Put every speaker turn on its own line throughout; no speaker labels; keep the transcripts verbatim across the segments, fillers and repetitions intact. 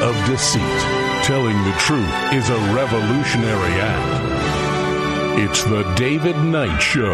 of deceit. Telling the truth is a revolutionary act. It's the David Knight Show.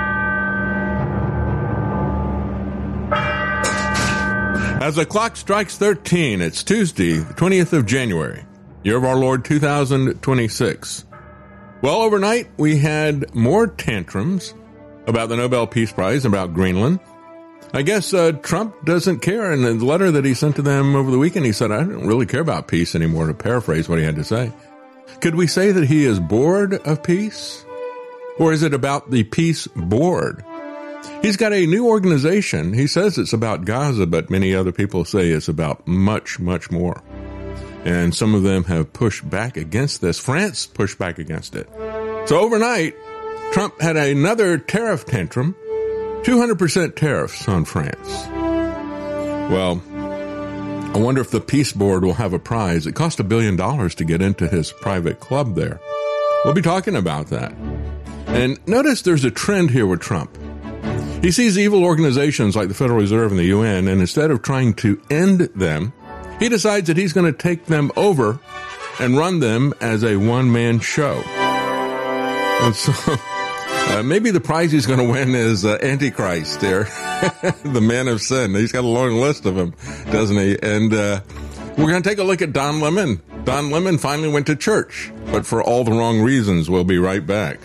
As the clock strikes thirteen, it's Tuesday, the twentieth of January, year of our Lord two thousand twenty-six. Well, overnight we had more tantrums about the Nobel Peace Prize, about Greenland. I guess uh, Trump doesn't care. In the letter that he sent to them over the weekend, he said, I don't really care about peace anymore, to paraphrase what he had to say. Could we say that he is bored of peace? Or is it about the peace board? He's got a new organization. He says it's about Gaza, but many other people say it's about much, much more. And some of them have pushed back against this. France pushed back against it. So overnight, Trump had another tariff tantrum. two hundred percent tariffs on France. Well, I wonder if the Peace Board will have a prize. It cost a billion dollars to get into his private club there. We'll be talking about that. And notice there's a trend here with Trump. He sees evil organizations like the Federal Reserve and the U N, and instead of trying to end them, he decides that he's going to take them over and run them as a one-man show. And so... Uh, maybe the prize he's going to win is uh, Antichrist there, the man of sin. He's got a long list of them, doesn't he? And uh, we're going to take a look at Don Lemon. Don Lemon finally went to church, but for all the wrong reasons. We'll be right back.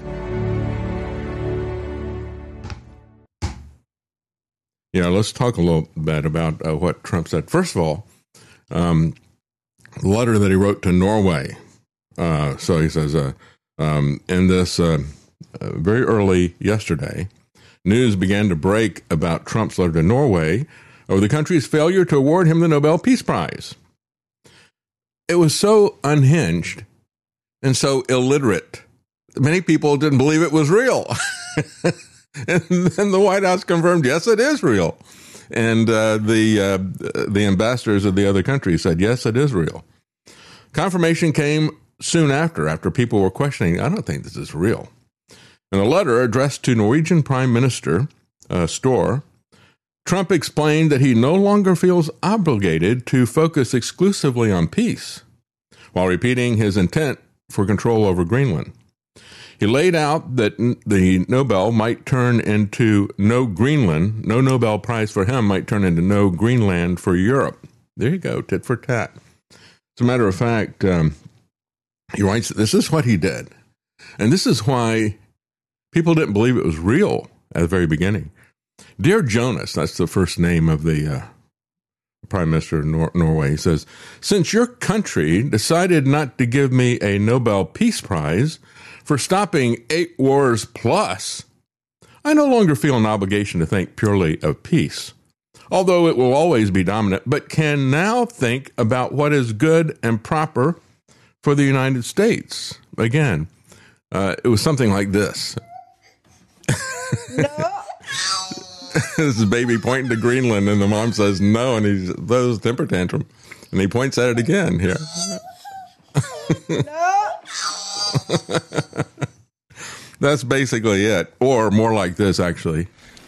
Yeah, let's talk a little bit about uh, what Trump said. First of all, um, the letter that he wrote to Norway. Uh, so he says, uh, um, in this... Uh, Uh, very early yesterday, news began to break about Trump's letter to Norway over the country's failure to award him the Nobel Peace Prize. It was so unhinged and so illiterate. Many people didn't believe it was real. And then the White House confirmed, yes, it is real. And uh, the uh, the ambassadors of the other countries said, yes, it is real. Confirmation came soon after, after people were questioning, I don't think this is real. In a letter addressed to Norwegian Prime Minister uh, Støre, Trump explained that he no longer feels obligated to focus exclusively on peace, while repeating his intent for control over Greenland. He laid out that the Nobel might turn into no Greenland, no Nobel Prize for him might turn into no Greenland for Europe. There you go, tit for tat. As a matter of fact, um, he writes, this is what he did. And this is why people didn't believe it was real at the very beginning. Dear Jonas, that's the first name of the uh, Prime Minister of Nor- Norway, he says, since your country decided not to give me a Nobel Peace Prize for stopping eight wars plus, I no longer feel an obligation to think purely of peace, although it will always be dominant, but can now think about what is good and proper for the United States. Again, uh, it was something like this.
No.
This is baby pointing to Greenland, and the mom says no, and he throws a temper tantrum, and he points at it again here.
No.
That's basically it, or more like this, actually.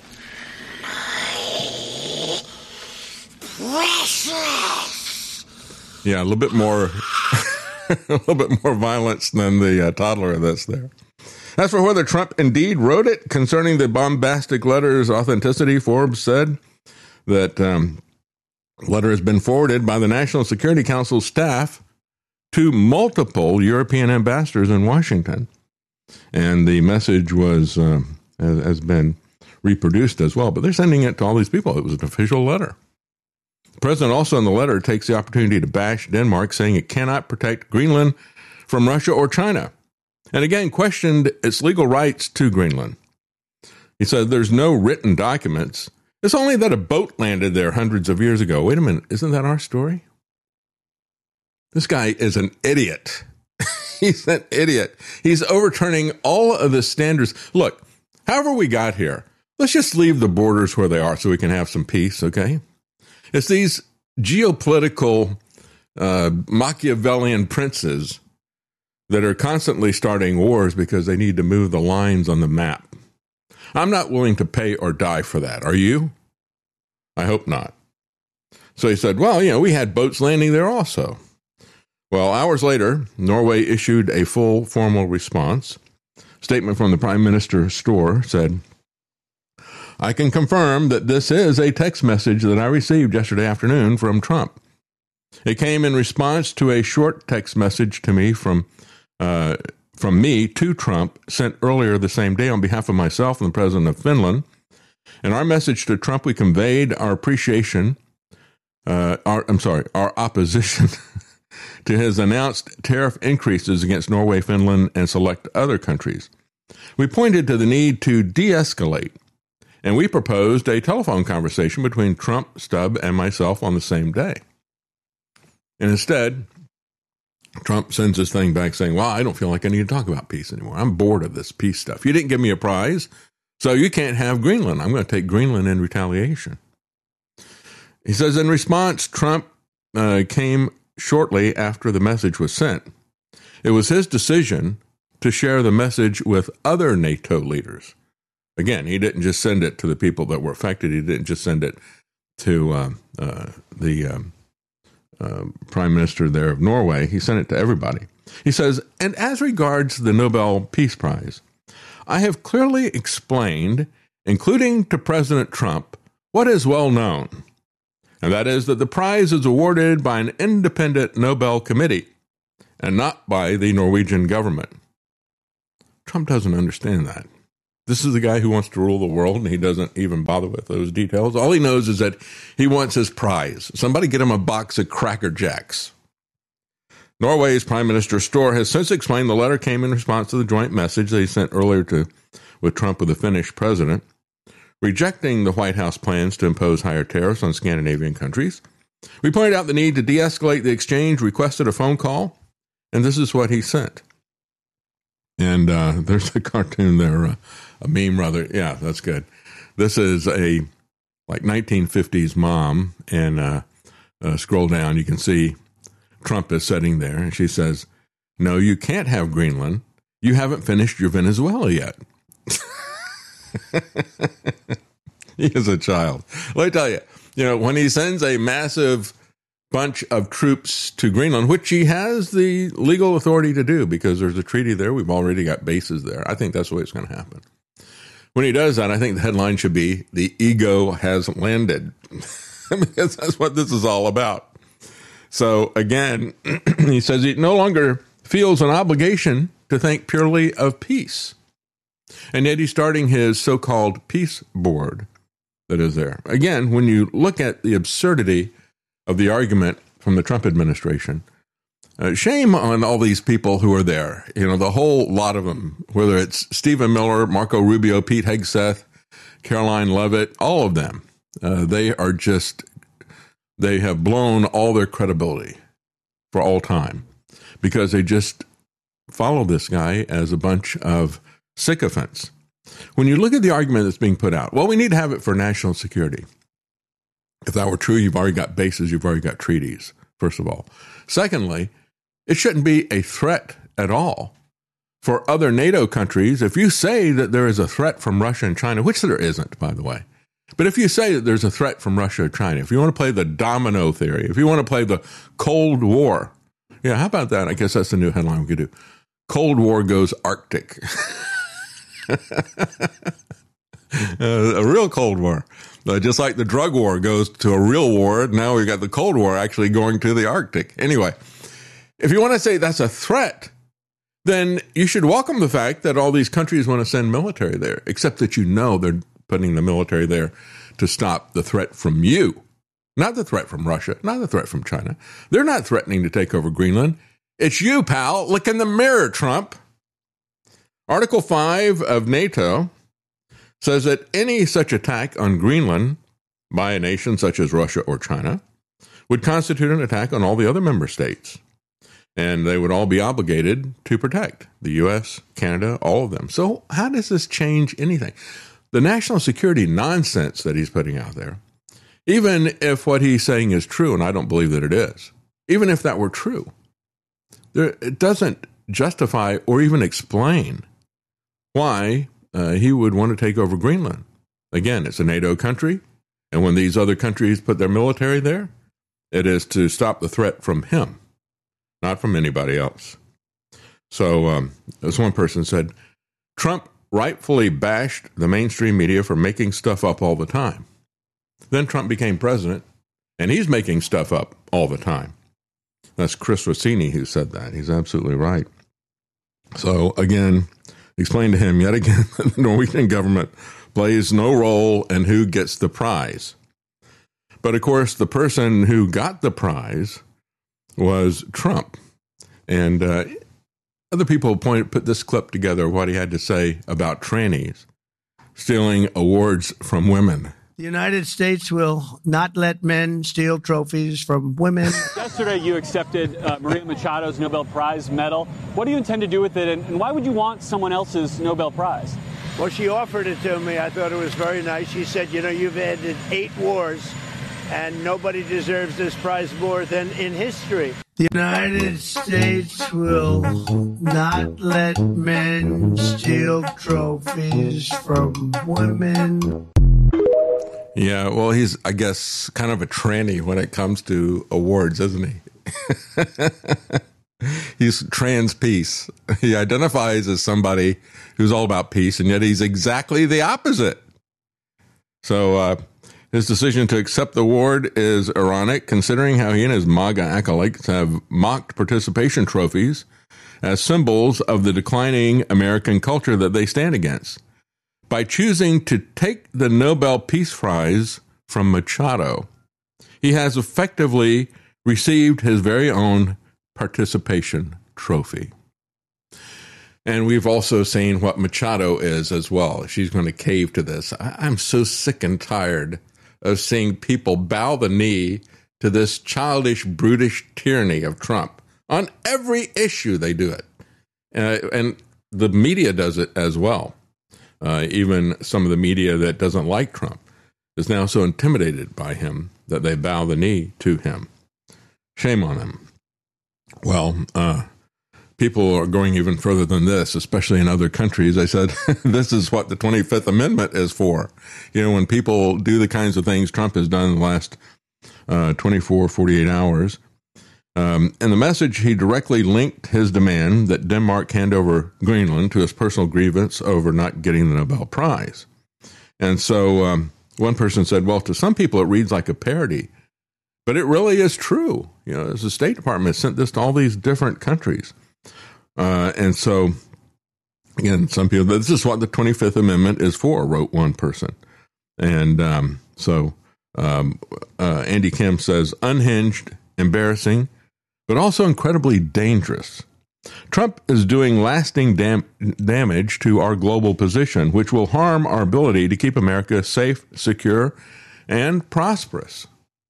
Precious.
Yeah, a little bit more, a little bit more violence than the uh, toddler of this there. As for whether Trump indeed wrote it concerning the bombastic letter's authenticity, Forbes said that um, letter has been forwarded by the National Security Council staff to multiple European ambassadors in Washington. And the message was uh, has, has been reproduced as well. But they're sending it to all these people. It was an official letter. The president also in the letter takes the opportunity to bash Denmark, saying it cannot protect Greenland from Russia or China. And again, questioned its legal rights to Greenland. He said there's no written documents. It's only that a boat landed there hundreds of years ago. Wait a minute, isn't that our story? This guy is an idiot. He's an idiot. He's overturning all of the standards. Look, however we got here, let's just leave the borders where they are so we can have some peace, okay? It's these geopolitical uh, Machiavellian princes that are constantly starting wars because they need to move the lines on the map. I'm not willing to pay or die for that. Are you? I hope not. So he said, well, you know, we had boats landing there also. Well, hours later, Norway issued a full formal response. Statement from the Prime Minister's store said, I can confirm that this is a text message that I received yesterday afternoon from Trump. It came in response to a short text message to me from uh, from me to Trump sent earlier the same day on behalf of myself and the President of Finland. In our message to Trump, we conveyed our appreciation, uh, our, I'm sorry, our opposition to his announced tariff increases against Norway, Finland, and select other countries. We pointed to the need to de-escalate, and we proposed a telephone conversation between Trump, Stubb, and myself on the same day. And instead, Trump sends this thing back saying, well, I don't feel like I need to talk about peace anymore. I'm bored of this peace stuff. You didn't give me a prize, so you can't have Greenland. I'm going to take Greenland in retaliation. He says in response, Trump uh, came shortly after the message was sent. It was his decision to share the message with other NATO leaders. Again, he didn't just send it to the people that were affected. He didn't just send it to uh, uh, the um, uh, Prime Minister there of Norway. He sent it to everybody. He says, and as regards the Nobel Peace Prize, I have clearly explained, including to President Trump, what is well known, and that is that the prize is awarded by an independent Nobel committee and not by the Norwegian government. Trump doesn't understand that. This is the guy who wants to rule the world, and he doesn't even bother with those details. All he knows is that he wants his prize. Somebody get him a box of Cracker Jacks. Norway's Prime Minister Store has since explained the letter came in response to the joint message that he sent earlier to with Trump with the Finnish president, rejecting the White House plans to impose higher tariffs on Scandinavian countries. We pointed out the need to de-escalate the exchange, requested a phone call, and this is what he sent. And uh, there's a cartoon there, uh, a meme rather. Yeah, that's good. This is a like nineteen fifties mom, and uh, uh, scroll down, you can see Trump is sitting there, and she says, no, you can't have Greenland. You haven't finished your Venezuela yet. He is a child. Let me tell you, you know, when he sends a massive bunch of troops to Greenland, which he has the legal authority to do because there's a treaty there. We've already got bases there. I think that's the way it's going to happen. When he does that, I think the headline should be, the ego has landed. Because that's what this is all about. So again, he says he no longer feels an obligation to think purely of peace. And yet he's starting his so-called peace board that is there. Again, when you look at the absurdity of the argument from the Trump administration, uh, shame on all these people who are there. You know, the whole lot of them, whether it's Stephen Miller, Marco Rubio, Pete Hegseth, Caroline Leavitt, all of them. Uh, they are just, they have blown all their credibility for all time because they just follow this guy as a bunch of sycophants. When you look at the argument that's being put out, well, we need to have it for national security. If that were true, you've already got bases, you've already got treaties, first of all. Secondly, it shouldn't be a threat at all for other NATO countries. If you say that there is a threat from Russia and China, which there isn't, by the way, but if you say that there's a threat from Russia or China, if you want to play the domino theory, if you want to play the Cold War, yeah, how about that? I guess that's the new headline we could do. Cold War goes Arctic. uh, a real Cold War. Uh, just like the drug war goes to a real war, now we've got the Cold War actually going to the Arctic. Anyway, if you want to say that's a threat, then you should welcome the fact that all these countries want to send military there, except that you know they're putting the military there to stop the threat from you, not the threat from Russia, not the threat from China. They're not threatening to take over Greenland. It's you, pal. Look in the mirror, Trump. Article five of NATO says that any such attack on Greenland by a nation such as Russia or China would constitute an attack on all the other member states. And they would all be obligated to protect the U S, Canada, all of them. So how does this change anything? The national security nonsense that he's putting out there, even if what he's saying is true, and I don't believe that it is, even if that were true, there, it doesn't justify or even explain why Uh, he would want to take over Greenland. Again, it's a NATO country, and when these other countries put their military there, it is to stop the threat from him. not from anybody else. So, um, as one person said, Trump rightfully bashed the mainstream media for making stuff up all the time. Then Trump became president, and he's making stuff up all the time. That's Chris Rossini who said that. He's absolutely right. So, again, explain to him yet again that the Norwegian government plays no role in who gets the prize. But, of course, the person who got the prize was Trump. And uh, other people point, put this clip together, what he had to say about trannies stealing awards from women.
The United States will not let men steal trophies from women.
Yesterday, you accepted uh, Maria Machado's Nobel Prize medal. What do you intend to do with it, and, and why would you want someone else's Nobel Prize?
Well, she offered it to me. I thought it was very nice. She said, you know, you've ended eight wars, and nobody deserves this prize more than in history. The United States will not let men steal trophies from women.
Yeah, well, he's, I guess, kind of a tranny when it comes to awards, isn't he? He's trans peace. He identifies as somebody who's all about peace, and yet he's exactly the opposite. So uh, his decision to accept the award is ironic, considering how he and his MAGA acolytes have mocked participation trophies as symbols of the declining American culture that they stand against. By choosing to take the Nobel Peace Prize from Machado, he has effectively received his very own participation trophy. And we've also seen what Machado is as well. She's going to cave to this. I- I'm so sick and tired of seeing people bow the knee to this childish, brutish tyranny of Trump. On every issue, they do it. Uh, and the media does it as well. Uh, even some of the media that doesn't like Trump is now so intimidated by him that they bow the knee to him. Shame on them. Well, uh, people are going even further than this, especially in other countries. I said, this is what the twenty-fifth Amendment is for. You know, when people do the kinds of things Trump has done in the last uh, twenty-four, forty-eight hours, Um, in the message, he directly linked his demand that Denmark hand over Greenland to his personal grievance over not getting the Nobel Prize. And so um, one person said, well, to some people it reads like a parody, but it really is true. You know, as the State Department sent this to all these different countries. Uh, and so, again, some people, this is what the twenty-fifth Amendment is for, wrote one person. And um, so um, uh, Andy Kim says, unhinged, embarrassing, but also incredibly dangerous. Trump is doing lasting dam- damage to our global position, which will harm our ability to keep America safe, secure, and prosperous.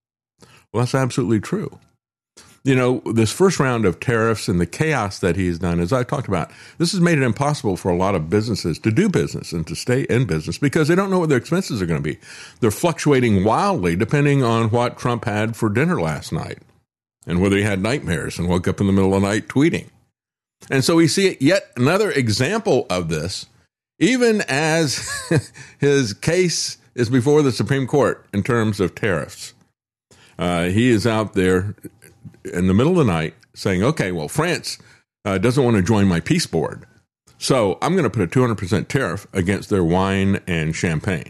Well, that's absolutely true. You know, this first round of tariffs and the chaos that he's done, as I talked about, this has made it impossible for a lot of businesses to do business and to stay in business because they don't know what their expenses are going to be. They're fluctuating wildly depending on what Trump had for dinner last night, and whether he had nightmares and woke up in the middle of the night tweeting. And so we see yet another example of this, even as his case is before the Supreme Court in terms of tariffs. Uh, he is out there in the middle of the night saying, okay, well, France uh, doesn't want to join my peace board, so I'm going to put a two hundred percent tariff against their wine and champagne.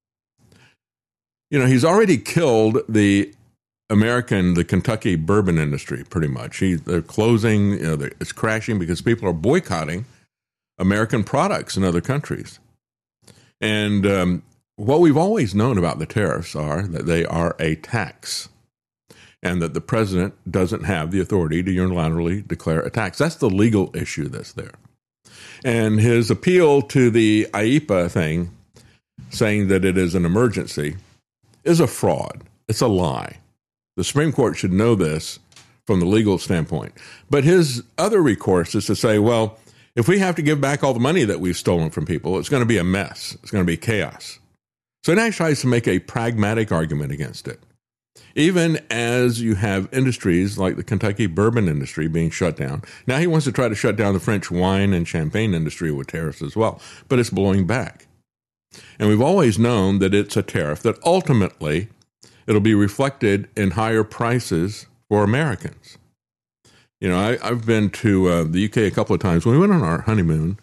You know, he's already killed the American, the Kentucky bourbon industry, pretty much. He, they're closing, you know, they're, it's crashing because people are boycotting American products in other countries. And um, what we've always known about the tariffs are that they are a tax, and that the president doesn't have the authority to unilaterally declare a tax. That's the legal issue that's there. And his appeal to the I E P A thing, saying that it is an emergency, is a fraud. It's a lie. The Supreme Court should know this from the legal standpoint. But his other recourse is to say, well, if we have to give back all the money that we've stolen from people, it's going to be a mess. It's going to be chaos. So he now tries to make a pragmatic argument against it. Even as you have industries like the Kentucky bourbon industry being shut down. Now he wants to try to shut down the French wine and champagne industry with tariffs as well, but it's blowing back. And we've always known that it's a tariff that ultimately it'll be reflected in higher prices for Americans. You know, I, I've been to uh, the U K a couple of times. When we went on our honeymoon,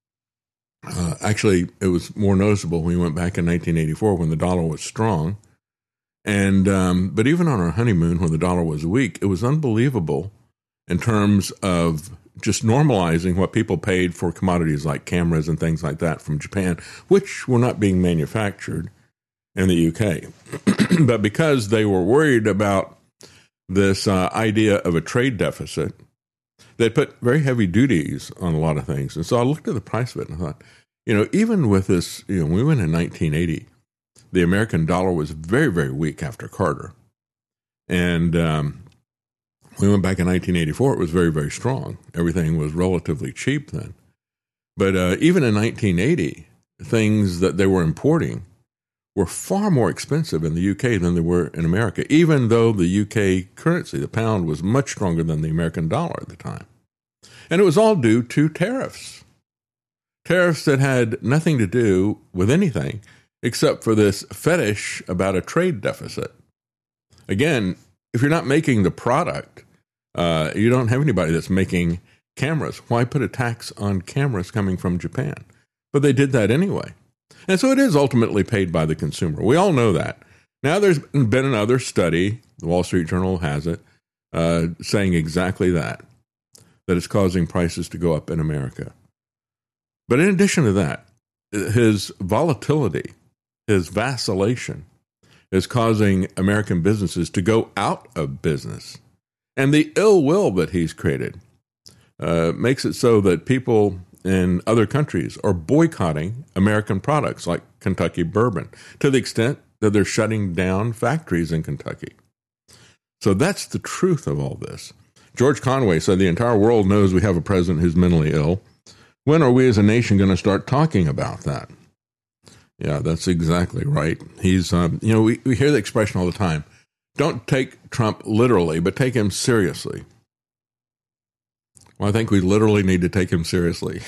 uh, actually, it was more noticeable when we went back in nineteen eighty-four when the dollar was strong. And um, but even on our honeymoon when the dollar was weak, it was unbelievable in terms of just normalizing what people paid for commodities like cameras and things like that from Japan, which were not being manufactured in the U K. But because they were worried about this uh, idea of a trade deficit, they put very heavy duties on a lot of things. And so I looked at the price of it and I thought, you know, even with this, you know, when we went in nineteen eighty, the American dollar was very, very weak after Carter. And um, we went back in nineteen eighty-four, it was very, very strong. Everything was relatively cheap then. But uh, even in nineteen eighty, things that they were importing were far more expensive in the U K than they were in America, even though the U K currency, the pound, was much stronger than the American dollar at the time. And it was all due to tariffs. Tariffs that had nothing to do with anything except for this fetish about a trade deficit. Again, if you're not making the product, uh, you don't have anybody that's making cameras. Why put a tax on cameras coming from Japan? But they did that anyway. And so it is ultimately paid by the consumer. We all know that. Now there's been another study, the Wall Street Journal has it, uh, saying exactly that, that it's causing prices to go up in America. But in addition to that, his volatility, his vacillation is causing American businesses to go out of business. And the ill will that he's created uh, makes it so that people in other countries are boycotting American products like Kentucky bourbon to the extent that they're shutting down factories in Kentucky. So that's the truth of all this. George Conway said the entire world knows we have a president who's mentally ill. When are we as a nation going to start talking about that? Yeah, that's exactly right. He's, um, you know, we, we hear the expression all the time. Don't take Trump literally, but take him seriously. Well, I think we literally need to take him seriously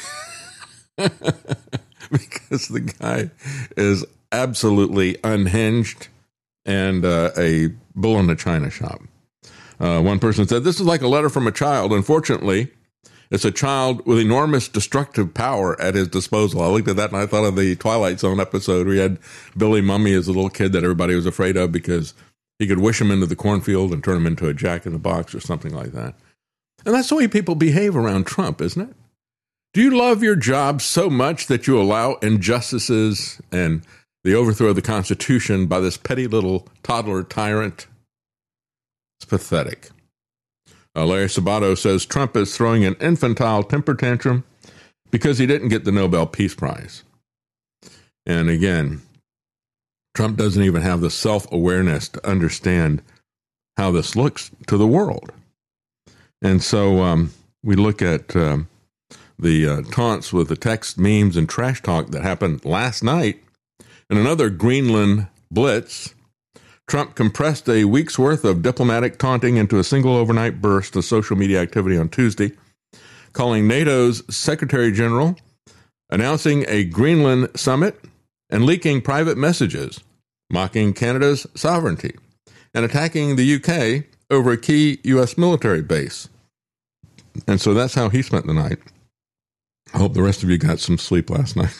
because the guy is absolutely unhinged and uh, a bull in a china shop. Uh, one person said, this is like a letter from a child. Unfortunately, it's a child with enormous destructive power at his disposal. I looked at that and I thought of the Twilight Zone episode where he had Billy Mummy as a little kid that everybody was afraid of because he could wish him into the cornfield and turn him into a jack in the box or something like that. And that's the way people behave around Trump, isn't it? Do you love your job so much that you allow injustices and the overthrow of the Constitution by this petty little toddler tyrant? It's pathetic. Uh, Larry Sabato says Trump is throwing an infantile temper tantrum because he didn't get the Nobel Peace Prize. And again, Trump doesn't even have the self-awareness to understand how this looks to the world. And so um, we look at um, the uh, taunts with the text, memes, and trash talk that happened last night in another Greenland blitz. Trump compressed a week's worth of diplomatic taunting into a single overnight burst of social media activity on Tuesday, calling NATO's Secretary General, announcing a Greenland summit, and leaking private messages, mocking Canada's sovereignty, and attacking the U K over a key U S military base. And so that's how he spent the night. I hope the rest of you got some sleep last night.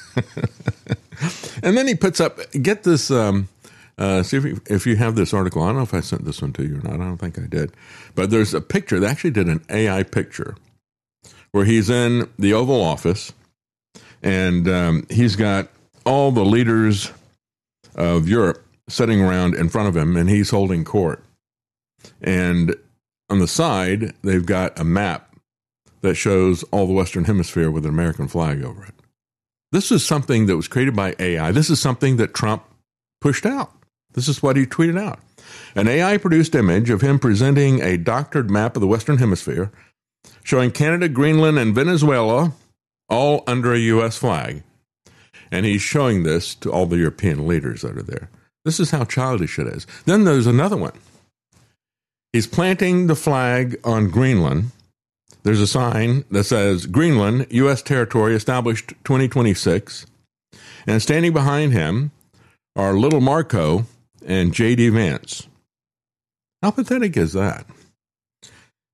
And then he puts up, get this, um, uh, see if you, if you have this article. I don't know if I sent this one to you or not. I don't think I did. But there's a picture. They actually did an A I picture where he's in the Oval Office and um, he's got all the leaders of Europe sitting around in front of him and he's holding court. And on the side, they've got a map that shows all the Western Hemisphere with an American flag over it. This is something that was created by A I. This is something that Trump pushed out. This is what he tweeted out. An A I-produced image of him presenting a doctored map of the Western Hemisphere showing Canada, Greenland, and Venezuela all under a U S flag. And he's showing this to all the European leaders that are there. This is how childish it is. Then there's another one. He's planting the flag on Greenland. There's a sign that says, Greenland, U S territory established twenty twenty-six. And standing behind him are Little Marco and J D Vance. How pathetic is that?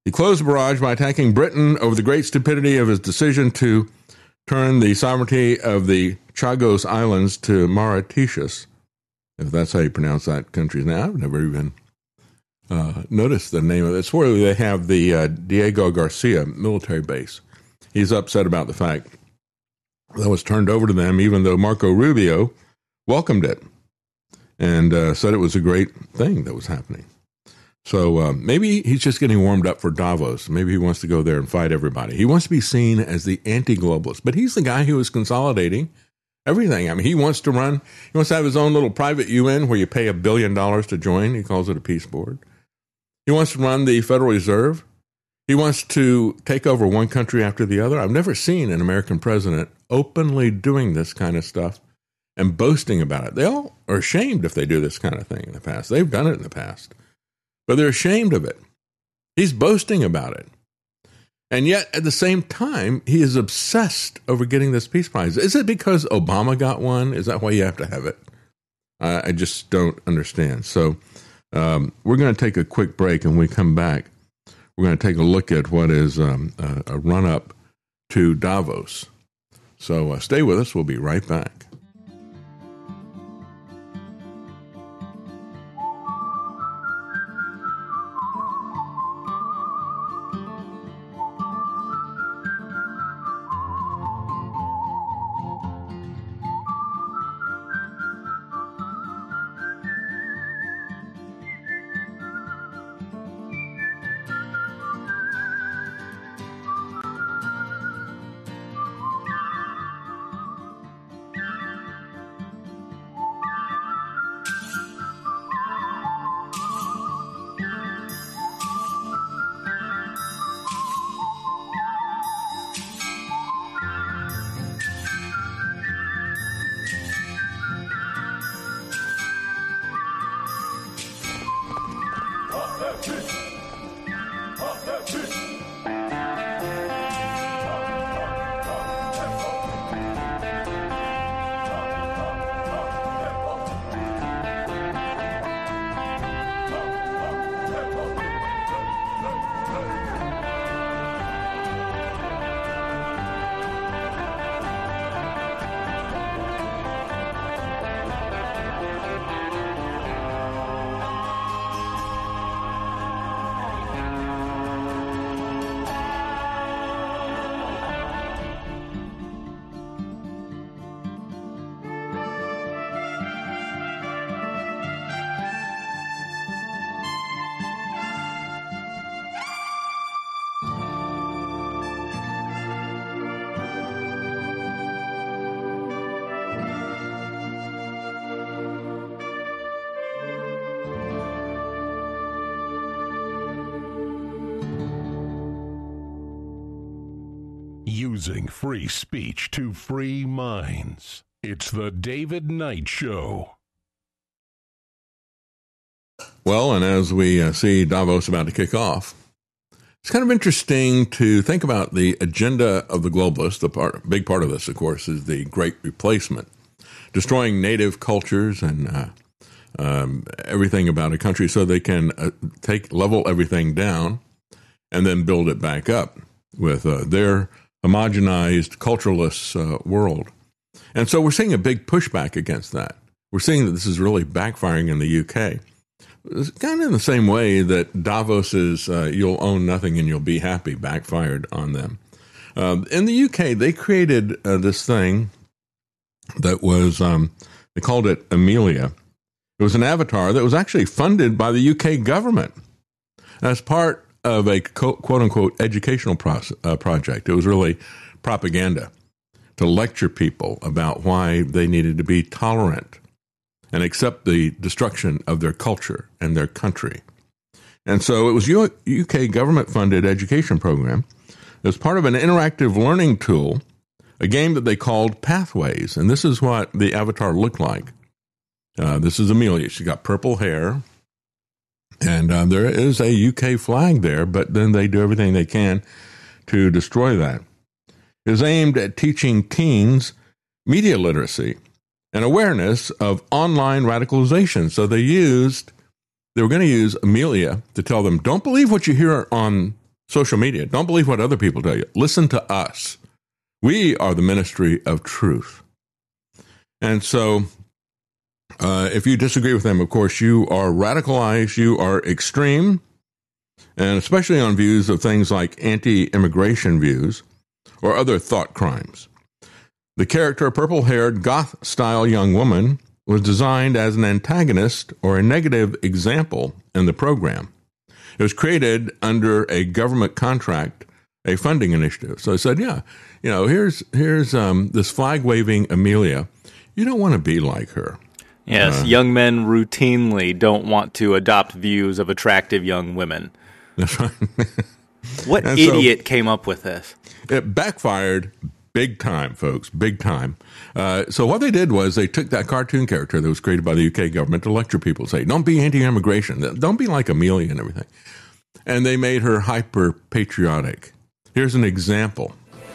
He closed the barrage by attacking Britain over the great stupidity of his decision to turn the sovereignty of the Chagos Islands to Mauritius, if that's how you pronounce that country's name. I've never even uh, noticed the name of it. It's where they have the uh, Diego Garcia military base. He's upset about the fact that was turned over to them, even though Marco Rubio welcomed it and uh, said it was a great thing that was happening. So uh, maybe he's just getting warmed up for Davos. Maybe he wants to go there and fight everybody. He wants to be seen as the anti-globalist, but he's the guy who is consolidating everything. I mean, he wants to run, he wants to have his own little private U N where you pay a billion dollars to join. He calls it a peace board. He wants to run the Federal Reserve. He wants to take over one country after the other. I've never seen an American president openly doing this kind of stuff and boasting about it. They all are ashamed if they do this kind of thing in the past. They've done it in the past, but they're ashamed of it. He's boasting about it. And yet, at the same time, he is obsessed over getting this peace prize. Is it because Obama got one? Is that why you have to have it? Uh, I just don't understand. So um, we're going to take a quick break, and when we come back, we're going to take a look at what is um, a, a run-up to Davos. So uh, stay with us. We'll be right back.
Using free speech to free minds. It's the David Knight Show.
Well, and as we uh, see Davos about to kick off, it's kind of interesting to think about the agenda of the globalists. The part, big part of this, of course, is the Great Replacement, destroying native cultures and uh, um, everything about a country so they can uh, take level everything down and then build it back up with uh, their homogenized, cultureless uh, world. And so we're seeing a big pushback against that. We're seeing that this is really backfiring in the U K. It's kind of in the same way that Davos is uh, you'll own nothing and you'll be happy backfired on them. Uh, in the U K, they created uh, this thing that was, um, they called it Amelia. It was an avatar that was actually funded by the U K government as part of a quote-unquote educational process, uh, project. It was really propaganda to lecture people about why they needed to be tolerant and accept the destruction of their culture and their country. And so it was a U K government-funded education program. It was part of an interactive learning tool, a game that they called Pathways. And this is what the avatar looked like. Uh, this is Amelia. She's got purple hair. And uh, there is a U K flag there, but then they do everything they can to destroy that. It is aimed at teaching teens media literacy and awareness of online radicalization. So they used, they were going to use Amelia to tell them, don't believe what you hear on social media. Don't believe what other people tell you. Listen to us. We are the ministry of truth. And so uh, if you disagree with them, of course, you are radicalized, you are extreme, and especially on views of things like anti-immigration views or other thought crimes. The character, purple-haired, goth-style young woman, was designed as an antagonist or a negative example in the program. It was created under a government contract, a funding initiative. So I said, yeah, you know, here's here's um, this flag-waving Amelia. You don't want to be like her.
Yes, uh, young men routinely don't want to adopt views of attractive young women.
That's right.
What
and
idiot
so,
came up with this?
It backfired big time, folks, big time. Uh, so what they did was they took that cartoon character that was created by the U K government to lecture people, say, don't be anti-immigration, don't be like Amelia and everything. And they made her hyper-patriotic. Here's an example.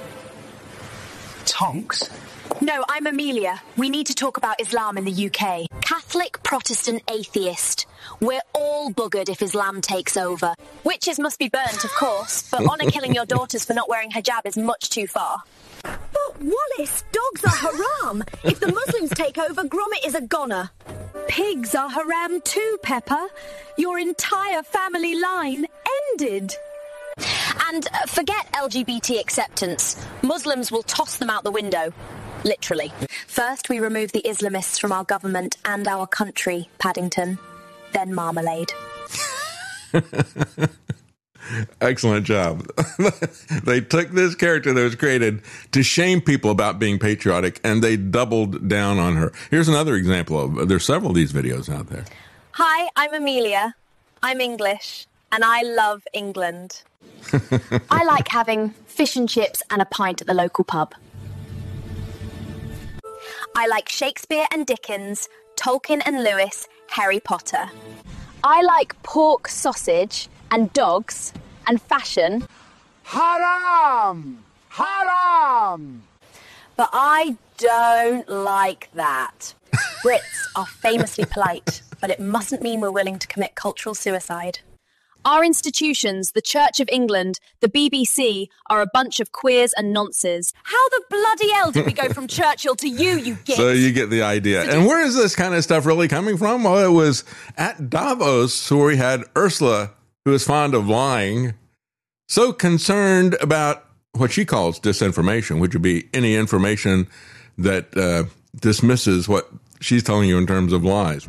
Tonks? No, I'm Amelia. We need to talk about Islam in the U K. Catholic, Protestant, atheist. We're all buggered if Islam takes over. Witches must be burnt, of course, but honour killing your daughters for not wearing hijab is much too far.
But Wallace, dogs are haram. If the Muslims take over, Gromit is a goner.
Pigs are haram too, Pepper. Your entire family line ended.
And uh, forget L G B T acceptance. Muslims will toss them out the window. Literally. First, we remove the Islamists from our government and our country, Paddington. Then marmalade.
Excellent job. They took this character that was created to shame people about being patriotic, and they doubled down on her. Here's another example of, there's several of these videos out there.
Hi, I'm Amelia. I'm English, and I love England. I like having fish and chips and a pint at the local pub. I like Shakespeare and Dickens, Tolkien and Lewis, Harry Potter. I like pork sausage and dogs and fashion.
Haram! Haram!
But I don't like that. Brits are famously polite, but it mustn't mean we're willing to commit cultural suicide. Our institutions, the Church of England, the B B C, are a bunch of queers and nonces. How the bloody hell did we go from Churchill to you, you git?
So you get the idea. And where is this kind of stuff really coming from? Well, it was at Davos where we had Ursula, who is fond of lying, so concerned about what she calls disinformation, which would be any information that uh, dismisses what she's telling you in terms of lies.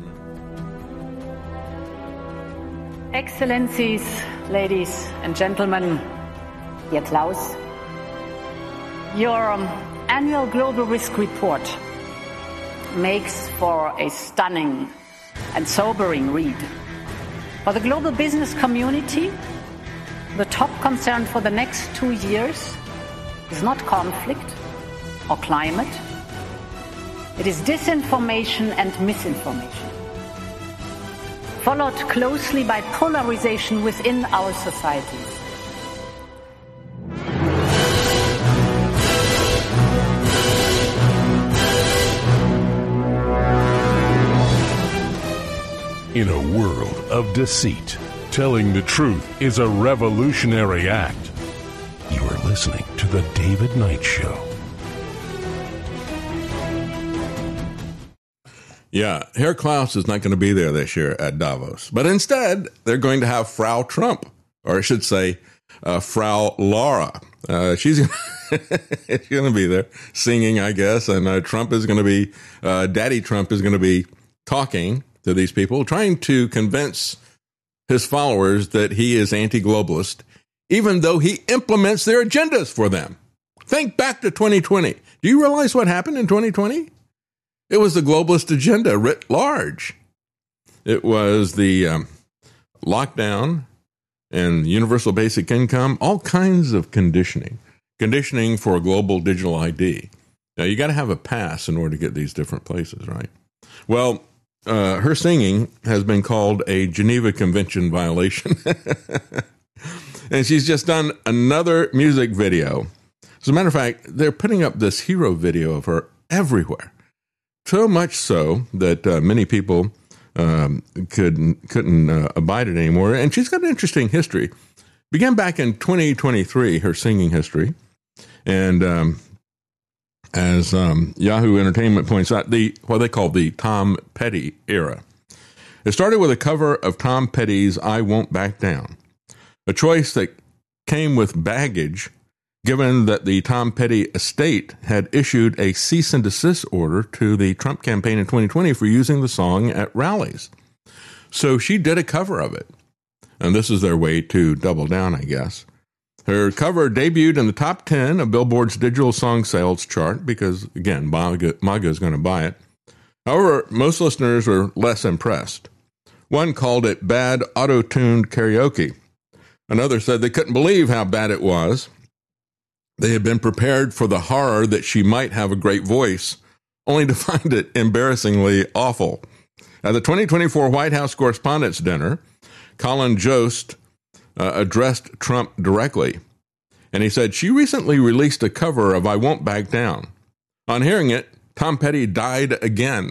Excellencies, ladies and gentlemen, dear Klaus, your um, annual global risk report makes for a stunning and sobering read. For the global business community, the top concern for the next two years is not conflict or climate. It is disinformation and misinformation, followed closely by polarization within our societies.
In a world of deceit, telling the truth is a revolutionary act. You are listening to The David Knight Show.
Yeah, Herr Klaus is not going to be there this year at Davos. But instead, they're going to have Frau Trump, or I should say, uh, Frau Laura. Uh, she's going to be there singing, I guess, and uh, Trump is going to be, uh, Daddy Trump is going to be talking to these people, trying to convince his followers that he is anti-globalist, even though he implements their agendas for them. Think back to twenty twenty. Do you realize what happened in twenty twenty? It was the globalist agenda writ large. It was the um, lockdown and universal basic income, all kinds of conditioning, conditioning for a global digital I D. Now, you got to have a pass in order to get these different places, right? Well, uh, her singing has been called a Geneva Convention violation. And she's just done another music video. As a matter of fact, they're putting up this hero video of her everywhere. So much so that uh, many people um, couldn't couldn't uh, abide it anymore. And she's got an interesting history began back in twenty twenty-three, her singing history. And um, as um, Yahoo Entertainment points out, the what they call the Tom Petty era. It started with a cover of Tom Petty's I Won't Back Down, a choice that came with baggage, given that the Tom Petty estate had issued a cease and desist order to the Trump campaign in twenty twenty for using the song at rallies. So she did a cover of it. And this is their way to double down, I guess. Her cover debuted in the top ten of Billboard's digital song sales chart because, again, MAGA, MAGA is going to buy it. However, most listeners were less impressed. One called it bad auto-tuned karaoke. Another said they couldn't believe how bad it was. They had been prepared for the horror that she might have a great voice, only to find it embarrassingly awful. At the twenty twenty-four White House Correspondents' Dinner, Colin Jost uh, addressed Trump directly, and he said, she recently released a cover of I Won't Back Down. On hearing it, Tom Petty died again.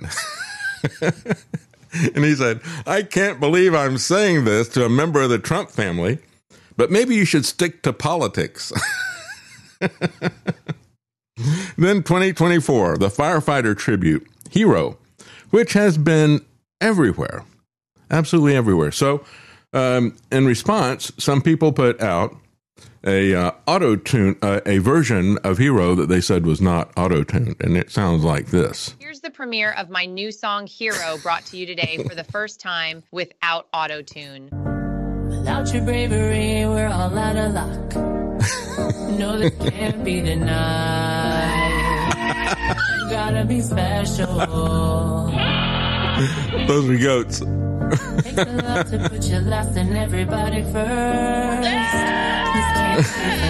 And he said, I can't believe I'm saying this to a member of the Trump family, but maybe you should stick to politics. Then twenty twenty-four, the firefighter tribute, Hero, which has been everywhere, absolutely everywhere. So um, in response, some people put out a uh, auto-tune, uh, a version of Hero that they said was not auto-tuned, and it sounds like this.
Here's the premiere of my new song, Hero, brought to you today for the first time without auto-tune.
Without your bravery, we're all out of luck. No, that can't be denied. You gotta be special.
Those are goats.
Takes a lot to put you last and everybody first. This can't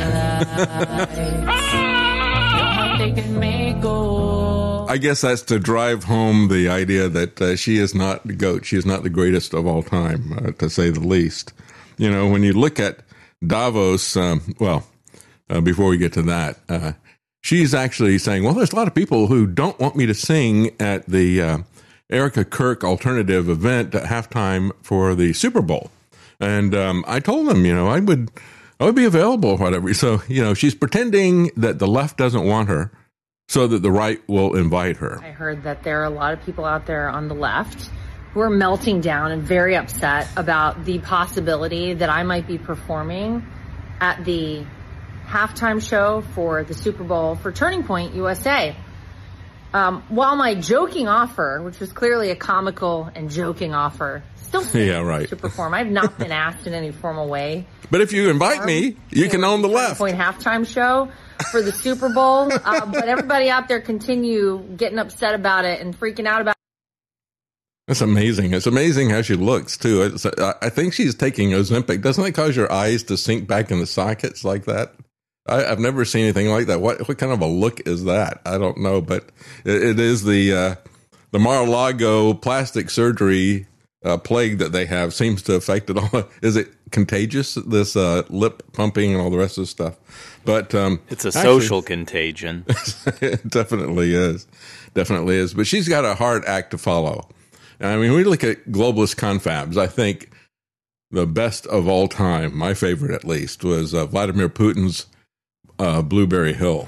be the lights. Know how they can make gold.
I guess that's to drive home the idea that uh, she is not the GOAT. She is not the greatest of all time, uh, to say the least. You know, when you look at Davos, um, well, uh, before we get to that, uh, she's actually saying, well, there's a lot of people who don't want me to sing at the uh, Erica Kirk alternative event at halftime for the Super Bowl. And um, I told them, you know, I would, I would be available or whatever. So, you know, she's pretending that the left doesn't want her so that the right will invite her.
I heard that there are a lot of people out there on the left who are melting down and very upset about the possibility that I might be performing at the halftime show for the Super Bowl for Turning Point U S A. Um, while my joking offer, which was clearly a comical and joking offer, still
yeah, right.
to perform. I've not been asked in any formal way.
But if you invite me, you can own the left.
Point halftime show for the Super Bowl. uh, but everybody out there continue getting upset about it and freaking out about it.
That's amazing. It's amazing how she looks, too. It's, I think she's taking Ozempic. Doesn't it cause your eyes to sink back in the sockets like that? I, I've never seen anything like that. What what kind of a look is that? I don't know, but it, it is the uh, the Mar-a-Lago plastic surgery uh, plague that they have seems to affect it all. Is it contagious, this uh, lip pumping and all the rest of the stuff? But um,
it's a
actually,
social contagion.
It definitely is. Definitely is. But she's got a hard act to follow. I mean, we look at globalist confabs. I think the best of all time, my favorite at least, was uh, Vladimir Putin's uh, Blueberry Hill.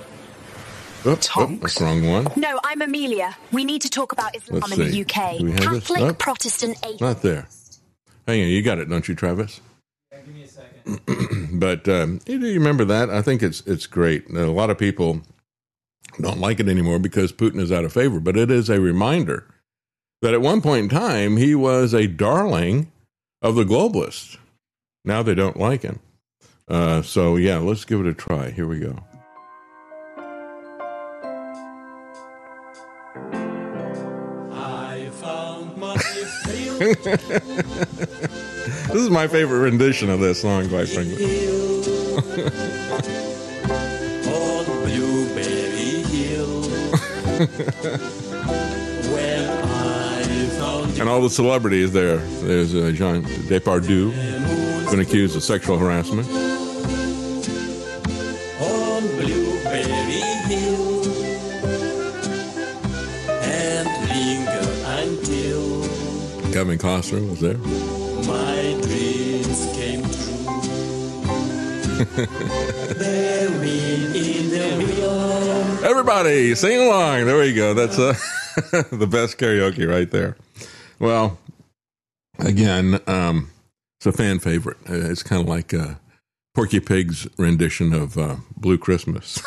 Oh, oh, that's the wrong one.
No, I'm Amelia. We need to talk about Islam
Let's
in the
see.
U K.
Do we have this?
Catholic,
Oh,
Protestant, atheist.
not there. Hang on, you got it, don't you, Travis?
Yeah, give me a second.
But um, you do you remember that? I think it's it's great. A lot of people don't like it anymore because Putin is out of favor, but it is a reminder that at one point in time, he was a darling of the globalists. Now they don't like him. Uh, so, yeah, let's give it a try. Here we go.
I found my favorite.
This is my favorite rendition of this song, quite frankly.
On Blueberry Hill. When I found
And all the celebrities there. There's uh, Jean Depardieu, been accused of sexual harassment.
on Blueberry Hill and linger until
Kevin Costner was there.
my dreams came true.
Everybody, sing along. There we go. That's uh, the best karaoke right there. Well, again, um, it's a fan favorite. It's kind of like uh, Porky Pig's rendition of uh, Blue Christmas.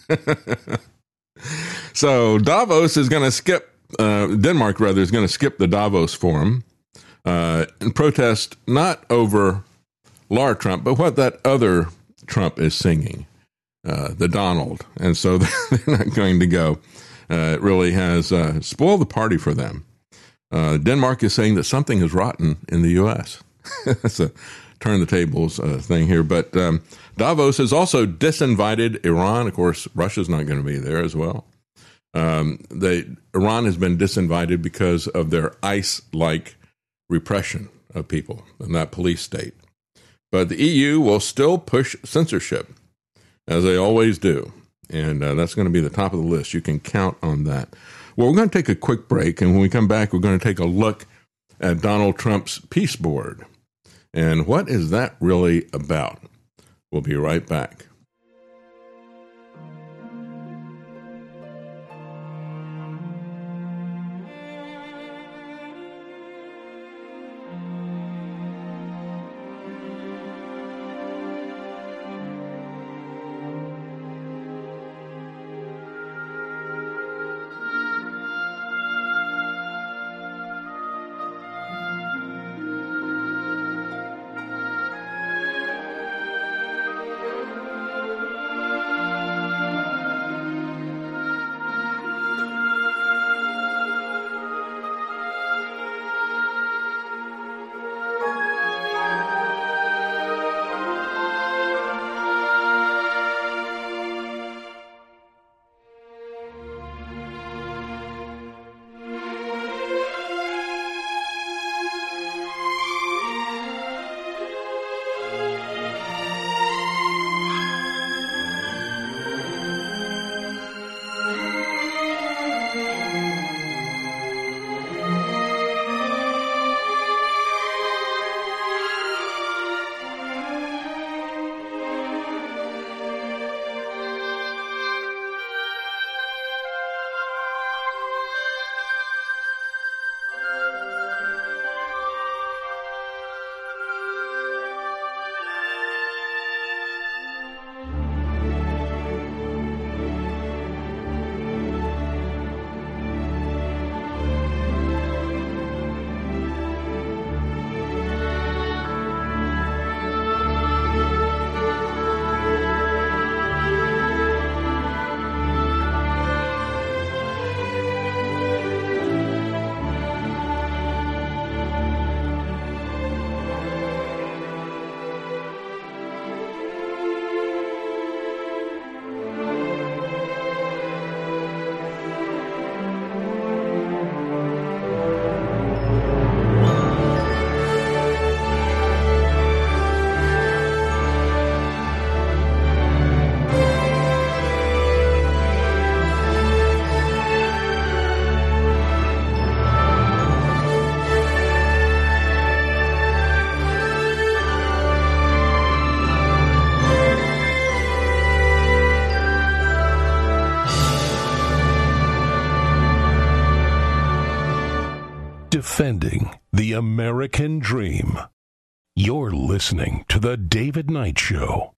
So Davos is going to skip, uh, Denmark rather, is going to skip the Davos Forum uh, and protest not over Laura Trump, but what that other Trump is singing, uh, the Donald. And so they're not going to go. Uh, it really has uh, spoiled the party for them. Uh, Denmark is saying that something is rotten in the U S That's a turn the tables uh, thing here. But um, Davos has also disinvited Iran. Of course, Russia's not going to be there as well. Um, they, Iran has been disinvited because of their ICE-like repression of people in that police state. But the E U will still push censorship, as they always do. And uh, that's going to be the top of the list. You can count on that. Well, we're going to take a quick break. And when we come back, we're going to take a look at Donald Trump's peace board. And what is that really about? We'll be right back.
Defending the American dream. You're listening to The David Knight Show.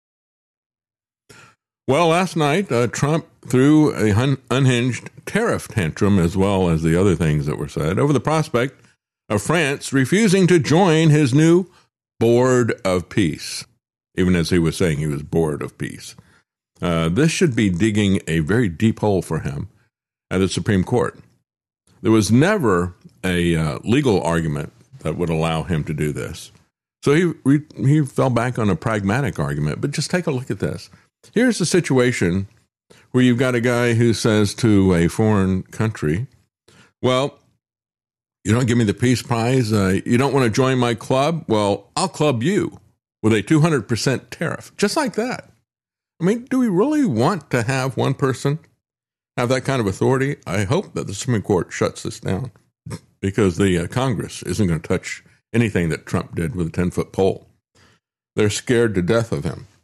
Well, last night, uh, Trump threw a un- unhinged tariff tantrum, as well as the other things that were said, over the prospect of France refusing to join his new Board of Peace, even as he was saying he was bored of peace. Uh, this should be digging a very deep hole for him at the Supreme Court. There was never a uh, legal argument that would allow him to do this. So he re- he fell back on a pragmatic argument. But just take a look at this. Here's a situation where you've got a guy who says to a foreign country, well, you don't give me the peace prize. Uh, you don't want to join my club? Well, I'll club you with a two hundred percent tariff. Just like that. I mean, do we really want to have one person have that kind of authority? I hope that the Supreme Court shuts this down, because the uh, Congress isn't going to touch anything that Trump did with a ten-foot pole. They're scared to death of him.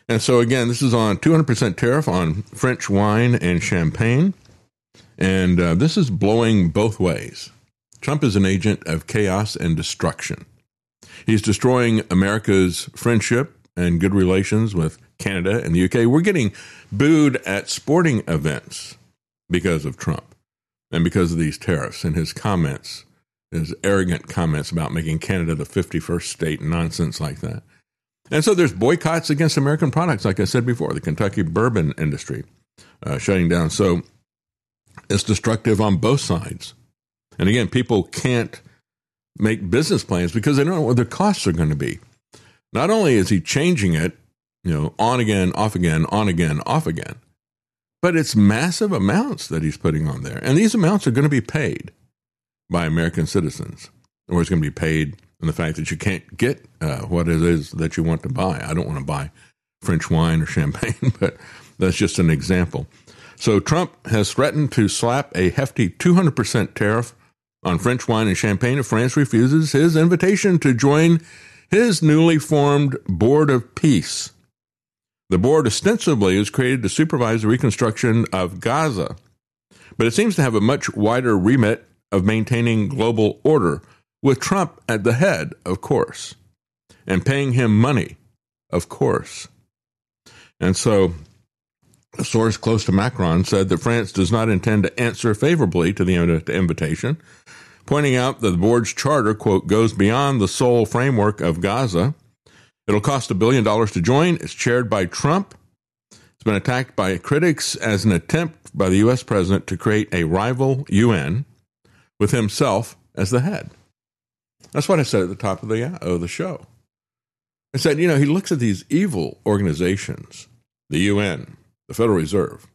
And so, again, this is on two hundred percent tariff on French wine and champagne. And uh, this is blowing both ways. Trump is an agent of chaos and destruction. He's destroying America's friendship and good relations with Canada and the U K. We're getting booed at sporting events because of Trump and because of these tariffs and his comments, his arrogant comments about making Canada the fifty-first state and nonsense like that. And so there's boycotts against American products, like I said before, the Kentucky bourbon industry uh, shutting down. So it's destructive on both sides. And again, people can't make business plans because they don't know what their costs are going to be. Not only is he changing it, you know, on again, off again, on again, off again, but it's massive amounts that he's putting on there. And these amounts are going to be paid by American citizens, or it's going to be paid in the fact that you can't get uh, what it is that you want to buy. I don't want to buy French wine or champagne, but that's just an example. So Trump has threatened to slap a hefty two hundred percent tariff on French wine and champagne if France refuses his invitation to join his newly formed Board of Peace. The board ostensibly is created to supervise the reconstruction of Gaza, but it seems to have a much wider remit of maintaining global order, with Trump at the head, of course, and paying him money, of course. And so a source close to Macron said that France does not intend to answer favorably to the invitation, pointing out that the board's charter, quote, goes beyond the sole framework of Gaza. It'll cost a billion dollars to join. It's chaired by Trump. It's been attacked by critics as an attempt by the U S president to create a rival U N with himself as the head. That's what I said at the top of the, uh, of the show. I said, you know, he looks at these evil organizations, the U N, the Federal Reserve,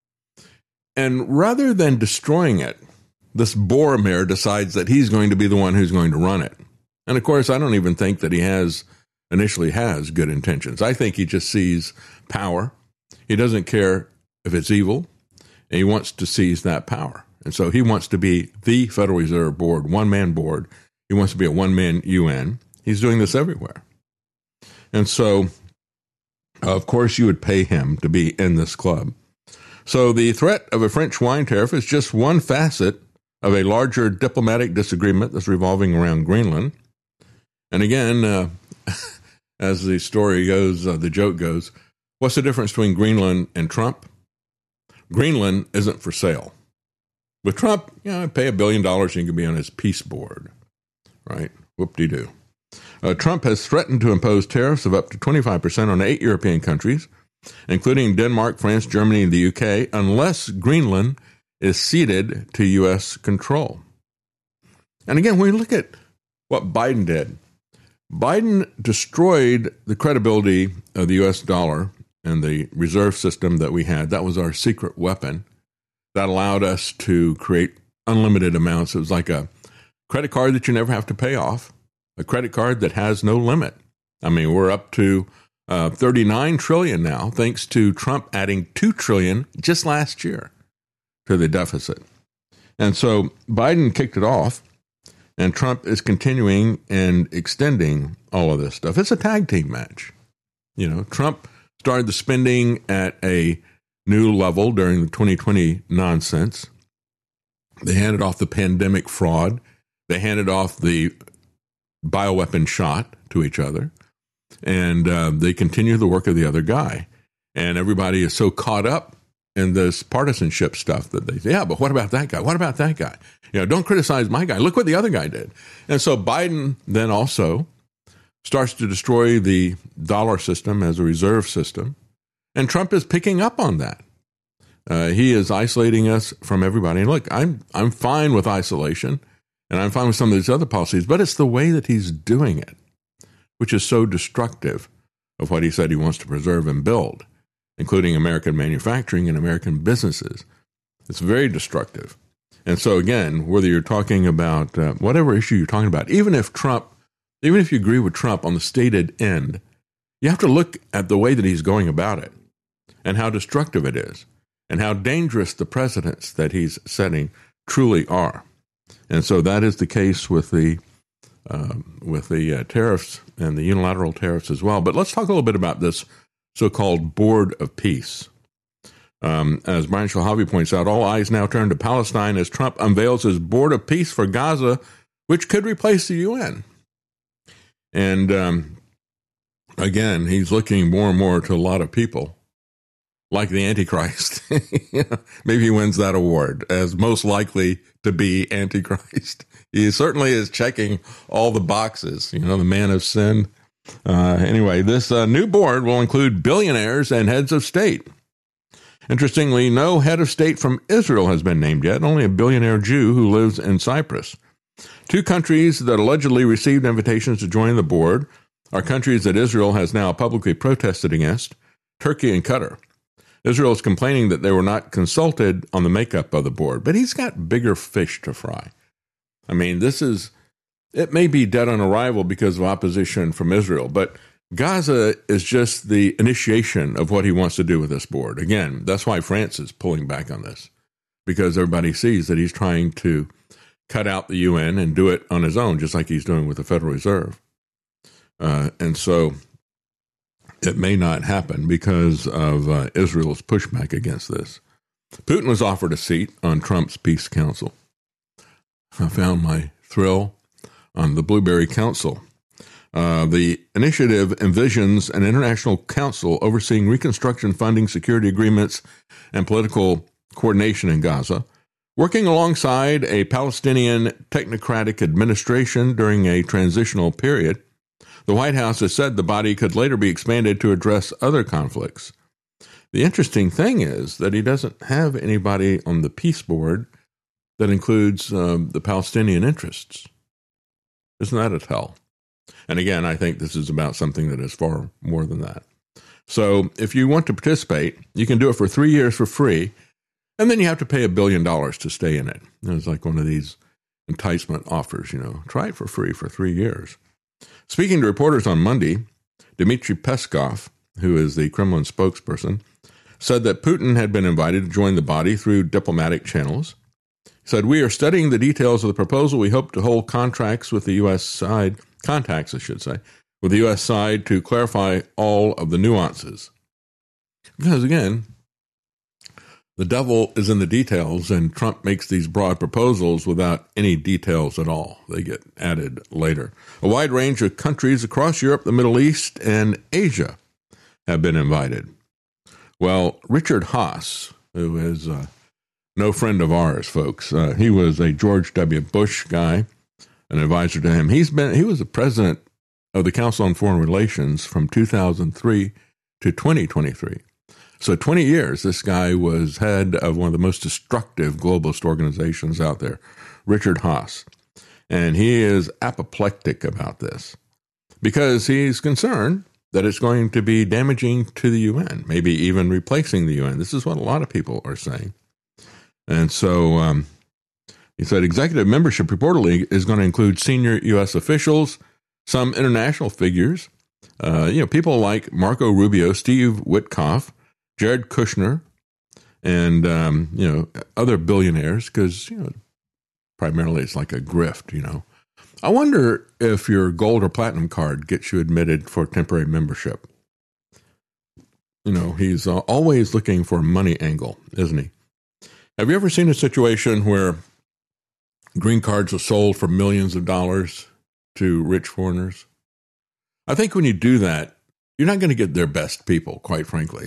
and rather than destroying it, this Boromir decides that he's going to be the one who's going to run it. And of course, I don't even think that he has, initially has good intentions. I think he just sees power. He doesn't care if it's evil, and he wants to seize that power. And so he wants to be the Federal Reserve Board, one-man board. He wants to be a one-man U N. He's doing this everywhere. And so, of course, you would pay him to be in this club. So the threat of a French wine tariff is just one facet of a larger diplomatic disagreement that's revolving around Greenland. And again, uh, as the story goes, uh, the joke goes, what's the difference between Greenland and Trump? Greenland isn't for sale. With Trump, you know, pay a billion dollars and you can be on his peace board, right? Whoop-de-doo. Uh, Trump has threatened to impose tariffs of up to twenty-five percent on eight European countries, including Denmark, France, Germany, and the U K, unless Greenland is ceded to U S control. And again, when we look at what Biden did, Biden destroyed the credibility of the U S dollar and the reserve system that we had. That was our secret weapon that allowed us to create unlimited amounts. It was like a credit card that you never have to pay off, a credit card that has no limit. I mean, we're up to uh, thirty-nine trillion dollars now, thanks to Trump adding two trillion dollars just last year to the deficit. And so Biden kicked it off, and Trump is continuing and extending all of this stuff. It's a tag team match. You know, Trump started the spending at a new level during the twenty twenty nonsense. They handed off the pandemic fraud. They handed off the bioweapon shot to each other. And uh, they continue the work of the other guy. And everybody is so caught up in this partisanship stuff that they say, yeah, but what about that guy? What about that guy? You know, don't criticize my guy. Look what the other guy did. And so Biden then also starts to destroy the dollar system as a reserve system. And Trump is picking up on that. Uh, he is isolating us from everybody. And look, I'm I'm fine with isolation, and I'm fine with some of these other policies, but it's the way that he's doing it, which is so destructive of what he said he wants to preserve and build, including American manufacturing and American businesses. It's very destructive. And so, again, whether you're talking about uh, whatever issue you're talking about, even if Trump, even if you agree with Trump on the stated end, you have to look at the way that he's going about it and how destructive it is and how dangerous the precedents that he's setting truly are. And so that is the case with the uh, with the uh, tariffs and the unilateral tariffs as well. But let's talk a little bit about this so-called Board of Peace. Um, as Brian Shalavi points out, all eyes now turn to Palestine as Trump unveils his Board of Peace for Gaza, which could replace the U N. And um, again, he's looking more and more to a lot of people like the Antichrist. Maybe he wins that award as most likely to be Antichrist. He certainly is checking all the boxes, you know, the man of sin. Uh, anyway, this uh, new board will include billionaires and heads of state. Interestingly, no head of state from Israel has been named yet, only a billionaire Jew who lives in Cyprus. Two countries that allegedly received invitations to join the board are countries that Israel has now publicly protested against, Turkey and Qatar. Israel is complaining that they were not consulted on the makeup of the board, but he's got bigger fish to fry. I mean, this is, it may be dead on arrival because of opposition from Israel, but Gaza is just the initiation of what he wants to do with this board. Again, that's why France is pulling back on this, because everybody sees that he's trying to cut out the U N and do it on his own, just like he's doing with the Federal Reserve. Uh, and so it may not happen because of uh, Israel's pushback against this. Putin was offered a seat on Trump's Peace Council. I found my thrill on the Blueberry Council. Uh, the initiative envisions an international council overseeing reconstruction funding, security agreements, and political coordination in Gaza, working alongside a Palestinian technocratic administration during a transitional period. The White House has said the body could later be expanded to address other conflicts. The interesting thing is that he doesn't have anybody on the peace board that includes um, the Palestinian interests. Isn't that a tell? And again, I think this is about something that is far more than that. So if you want to participate, you can do it for three years for free, and then you have to pay a billion dollars to stay in it. It's like one of these enticement offers, you know, try it for free for three years. Speaking to reporters on Monday, Dmitry Peskov, who is the Kremlin spokesperson, said that Putin had been invited to join the body through diplomatic channels. He said, "We are studying the details of the proposal. We hope to hold contracts with the U S side, contacts, I should say, with the U S side to clarify all of the nuances." Because again, the devil is in the details, and Trump makes these broad proposals without any details at all. They get added later. A wide range of countries across Europe, the Middle East, and Asia have been invited. Well, Richard Haass, who is uh, no friend of ours, folks, uh, he was a George W. Bush guy, an advisor to him. He's been he was the president of the Council on Foreign Relations from two thousand three to twenty twenty-three. So twenty years, this guy was head of one of the most destructive globalist organizations out there, Richard Haass. And he is apoplectic about this because he's concerned that it's going to be damaging to the U N, maybe even replacing the U N. This is what a lot of people are saying. And so um, he said executive membership reportedly is going to include senior U S officials, some international figures, uh, you know, people like Marco Rubio, Steve Witkoff, Jared Kushner, and, um, you know, other billionaires, because, you know, primarily it's like a grift, you know. I wonder if your gold or platinum card gets you admitted for temporary membership. You know, he's uh, always looking for a money angle, isn't he? Have you ever seen a situation where green cards are sold for millions of dollars to rich foreigners? I think when you do that, you're not going to get their best people, quite frankly.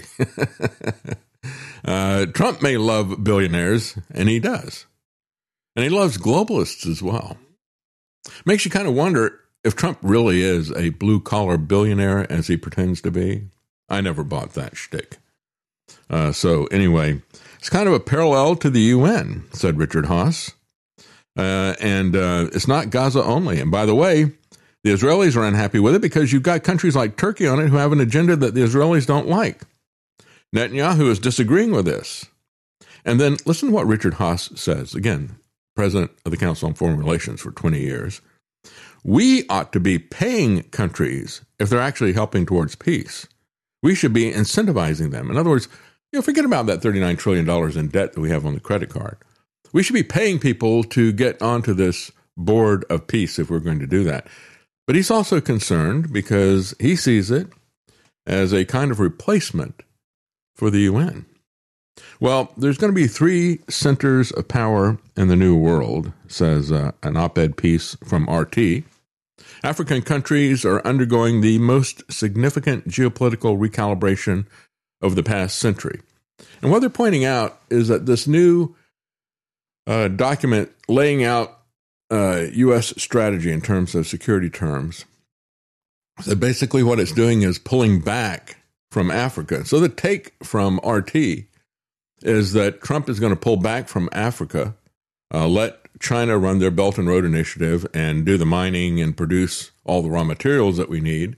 uh, Trump may love billionaires, and he does. And he loves globalists as well. Makes you kind of wonder if Trump really is a blue-collar billionaire as he pretends to be. I never bought that shtick. Uh, so anyway, it's kind of a parallel to the U N, said Richard Haass. Uh, and uh, it's not Gaza only. And by the way, the Israelis are unhappy with it because you've got countries like Turkey on it who have an agenda that the Israelis don't like. Netanyahu is disagreeing with this. And then listen to what Richard Haass says. Again, president of the Council on Foreign Relations for twenty years. We ought to be paying countries if they're actually helping towards peace. We should be incentivizing them. In other words, you know, forget about that thirty-nine trillion dollars in debt that we have on the credit card. We should be paying people to get onto this board of peace if we're going to do that. But he's also concerned because he sees it as a kind of replacement for the U N. Well, there's going to be three centers of power in the New World, says uh, an op-ed piece from R T. African countries are undergoing the most significant geopolitical recalibration of the past century. And what they're pointing out is that this new uh, document laying out uh, U S strategy in terms of security terms, so basically what it's doing is pulling back from Africa. So the take from R T is that Trump is going to pull back from Africa, uh, let China run their Belt and Road Initiative and do the mining and produce all the raw materials that we need,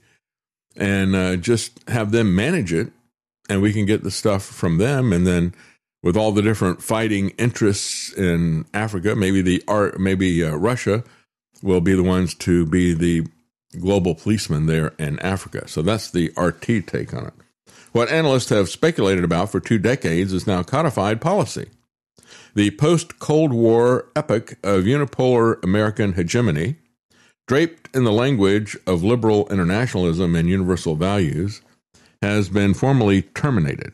and uh, just have them manage it, and we can get the stuff from them. And then with all the different fighting interests in Africa, maybe the maybe uh, Russia will be the ones to be the global policeman there in Africa. So that's the R T take on it. What analysts have speculated about for two decades is now codified policy. The post-Cold War epoch of unipolar American hegemony, draped in the language of liberal internationalism and universal values, has been formally terminated.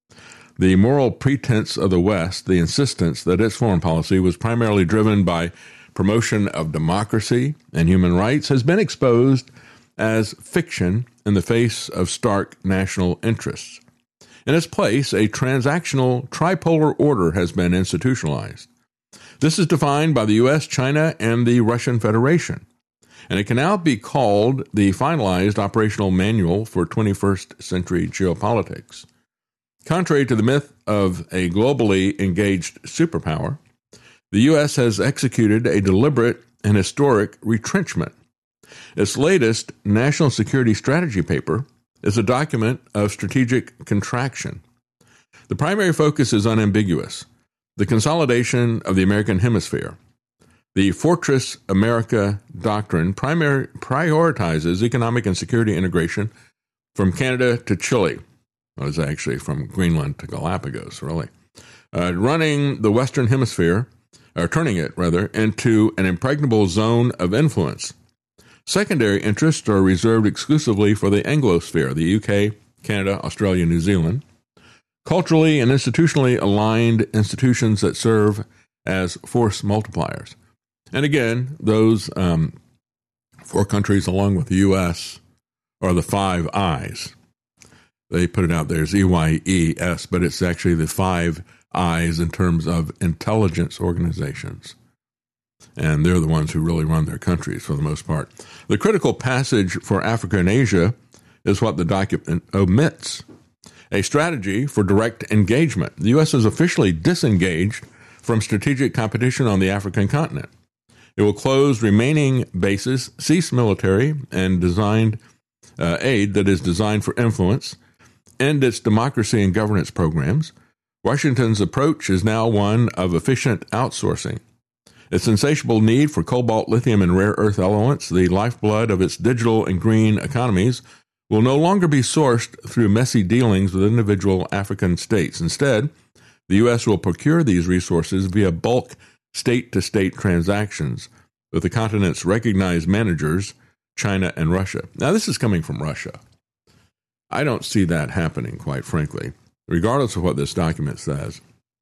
The moral pretense of the West, the insistence that its foreign policy was primarily driven by promotion of democracy and human rights, has been exposed as fiction in the face of stark national interests. In its place, a transactional tripolar order has been institutionalized. This is defined by the U S, China, and the Russian Federation, and it can now be called the finalized operational manual for twenty-first century geopolitics. Contrary to the myth of a globally engaged superpower, the U S has executed a deliberate and historic retrenchment. Its latest national security strategy paper is a document of strategic contraction. The primary focus is unambiguous: the consolidation of the American hemisphere. The Fortress America doctrine primary, prioritizes economic and security integration from Canada to Chile. Well, it's actually from Greenland to Galapagos, really. Uh, running the Western Hemisphere, or turning it, rather, into an impregnable zone of influence. Secondary interests are reserved exclusively for the Anglosphere, the U K, Canada, Australia, New Zealand. Culturally and institutionally aligned institutions that serve as force multipliers. And again, those um, four countries, along with the U S, are the Five Eyes. They put it out there as E Y E S, but it's actually the Five Eyes in terms of intelligence organizations. And they're the ones who really run their countries for the most part. The critical passage for Africa and Asia is what the document omits: a strategy for direct engagement. The U S is officially disengaged from strategic competition on the African continent. It will close remaining bases, cease military and designed uh, aid that is designed for influence, end its democracy and governance programs. Washington's approach is now one of efficient outsourcing. Its insatiable need for cobalt, lithium, and rare earth elements, the lifeblood of its digital and green economies, will no longer be sourced through messy dealings with individual African states. Instead, the U S will procure these resources via bulk state-to-state transactions with the continent's recognized managers, China and Russia. Now, this is coming from Russia. I don't see that happening, quite frankly, regardless of what this document says.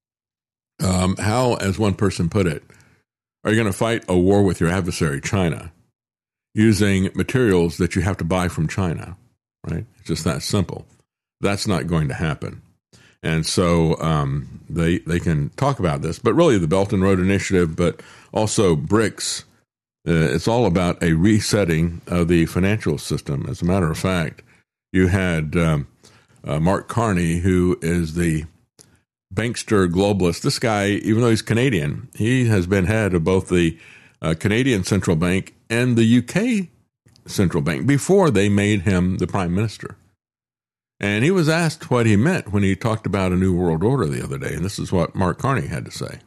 Um, how, as one person put it, are you going to fight a war with your adversary, China, using materials that you have to buy from China, right? It's just that simple. That's not going to happen. And so um, they they can talk about this, but really the Belt and Road Initiative, but also BRICS, uh, it's all about a resetting of the financial system. As a matter of fact, you had um, uh, Mark Carney, who is the bankster globalist. This guy, even though he's Canadian, he has been head of both the uh, Canadian Central Bank and the U K Central Bank before they made him the prime minister. And he was asked what he meant when he talked about a new world order the other day, and this is what Mark Carney had to say.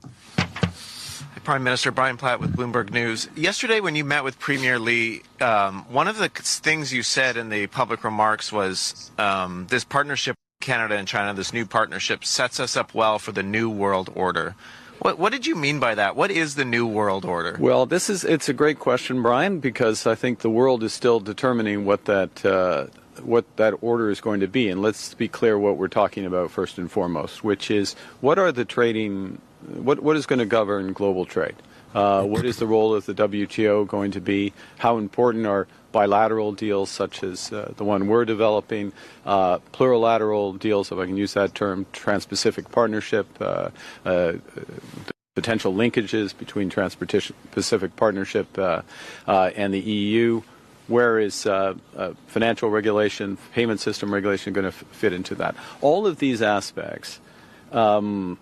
Prime Minister Brian Platt with Bloomberg News. Yesterday when you met with Premier Lee, um, one of the things you said in the public remarks was um, this partnership with Canada and China, this new partnership, sets us up well for the new world order. What What did you mean by that? What is the new world order?
Well, this is it's a great question, Brian, because I think the world is still determining what that uh, what that order is going to be. And let's be clear what we're talking about first and foremost, which is what are the trading, what what is going to govern global trade? Uh, what is the role of the W T O going to be? How important are bilateral deals such as uh, the one we're developing, uh, plurilateral deals, if I can use that term, Trans-Pacific Partnership, uh, uh, potential linkages between Trans-Pacific Partnership uh, uh, and the E U. Where is uh, uh, financial regulation, payment system regulation going to f- fit into that? All of these aspects, um,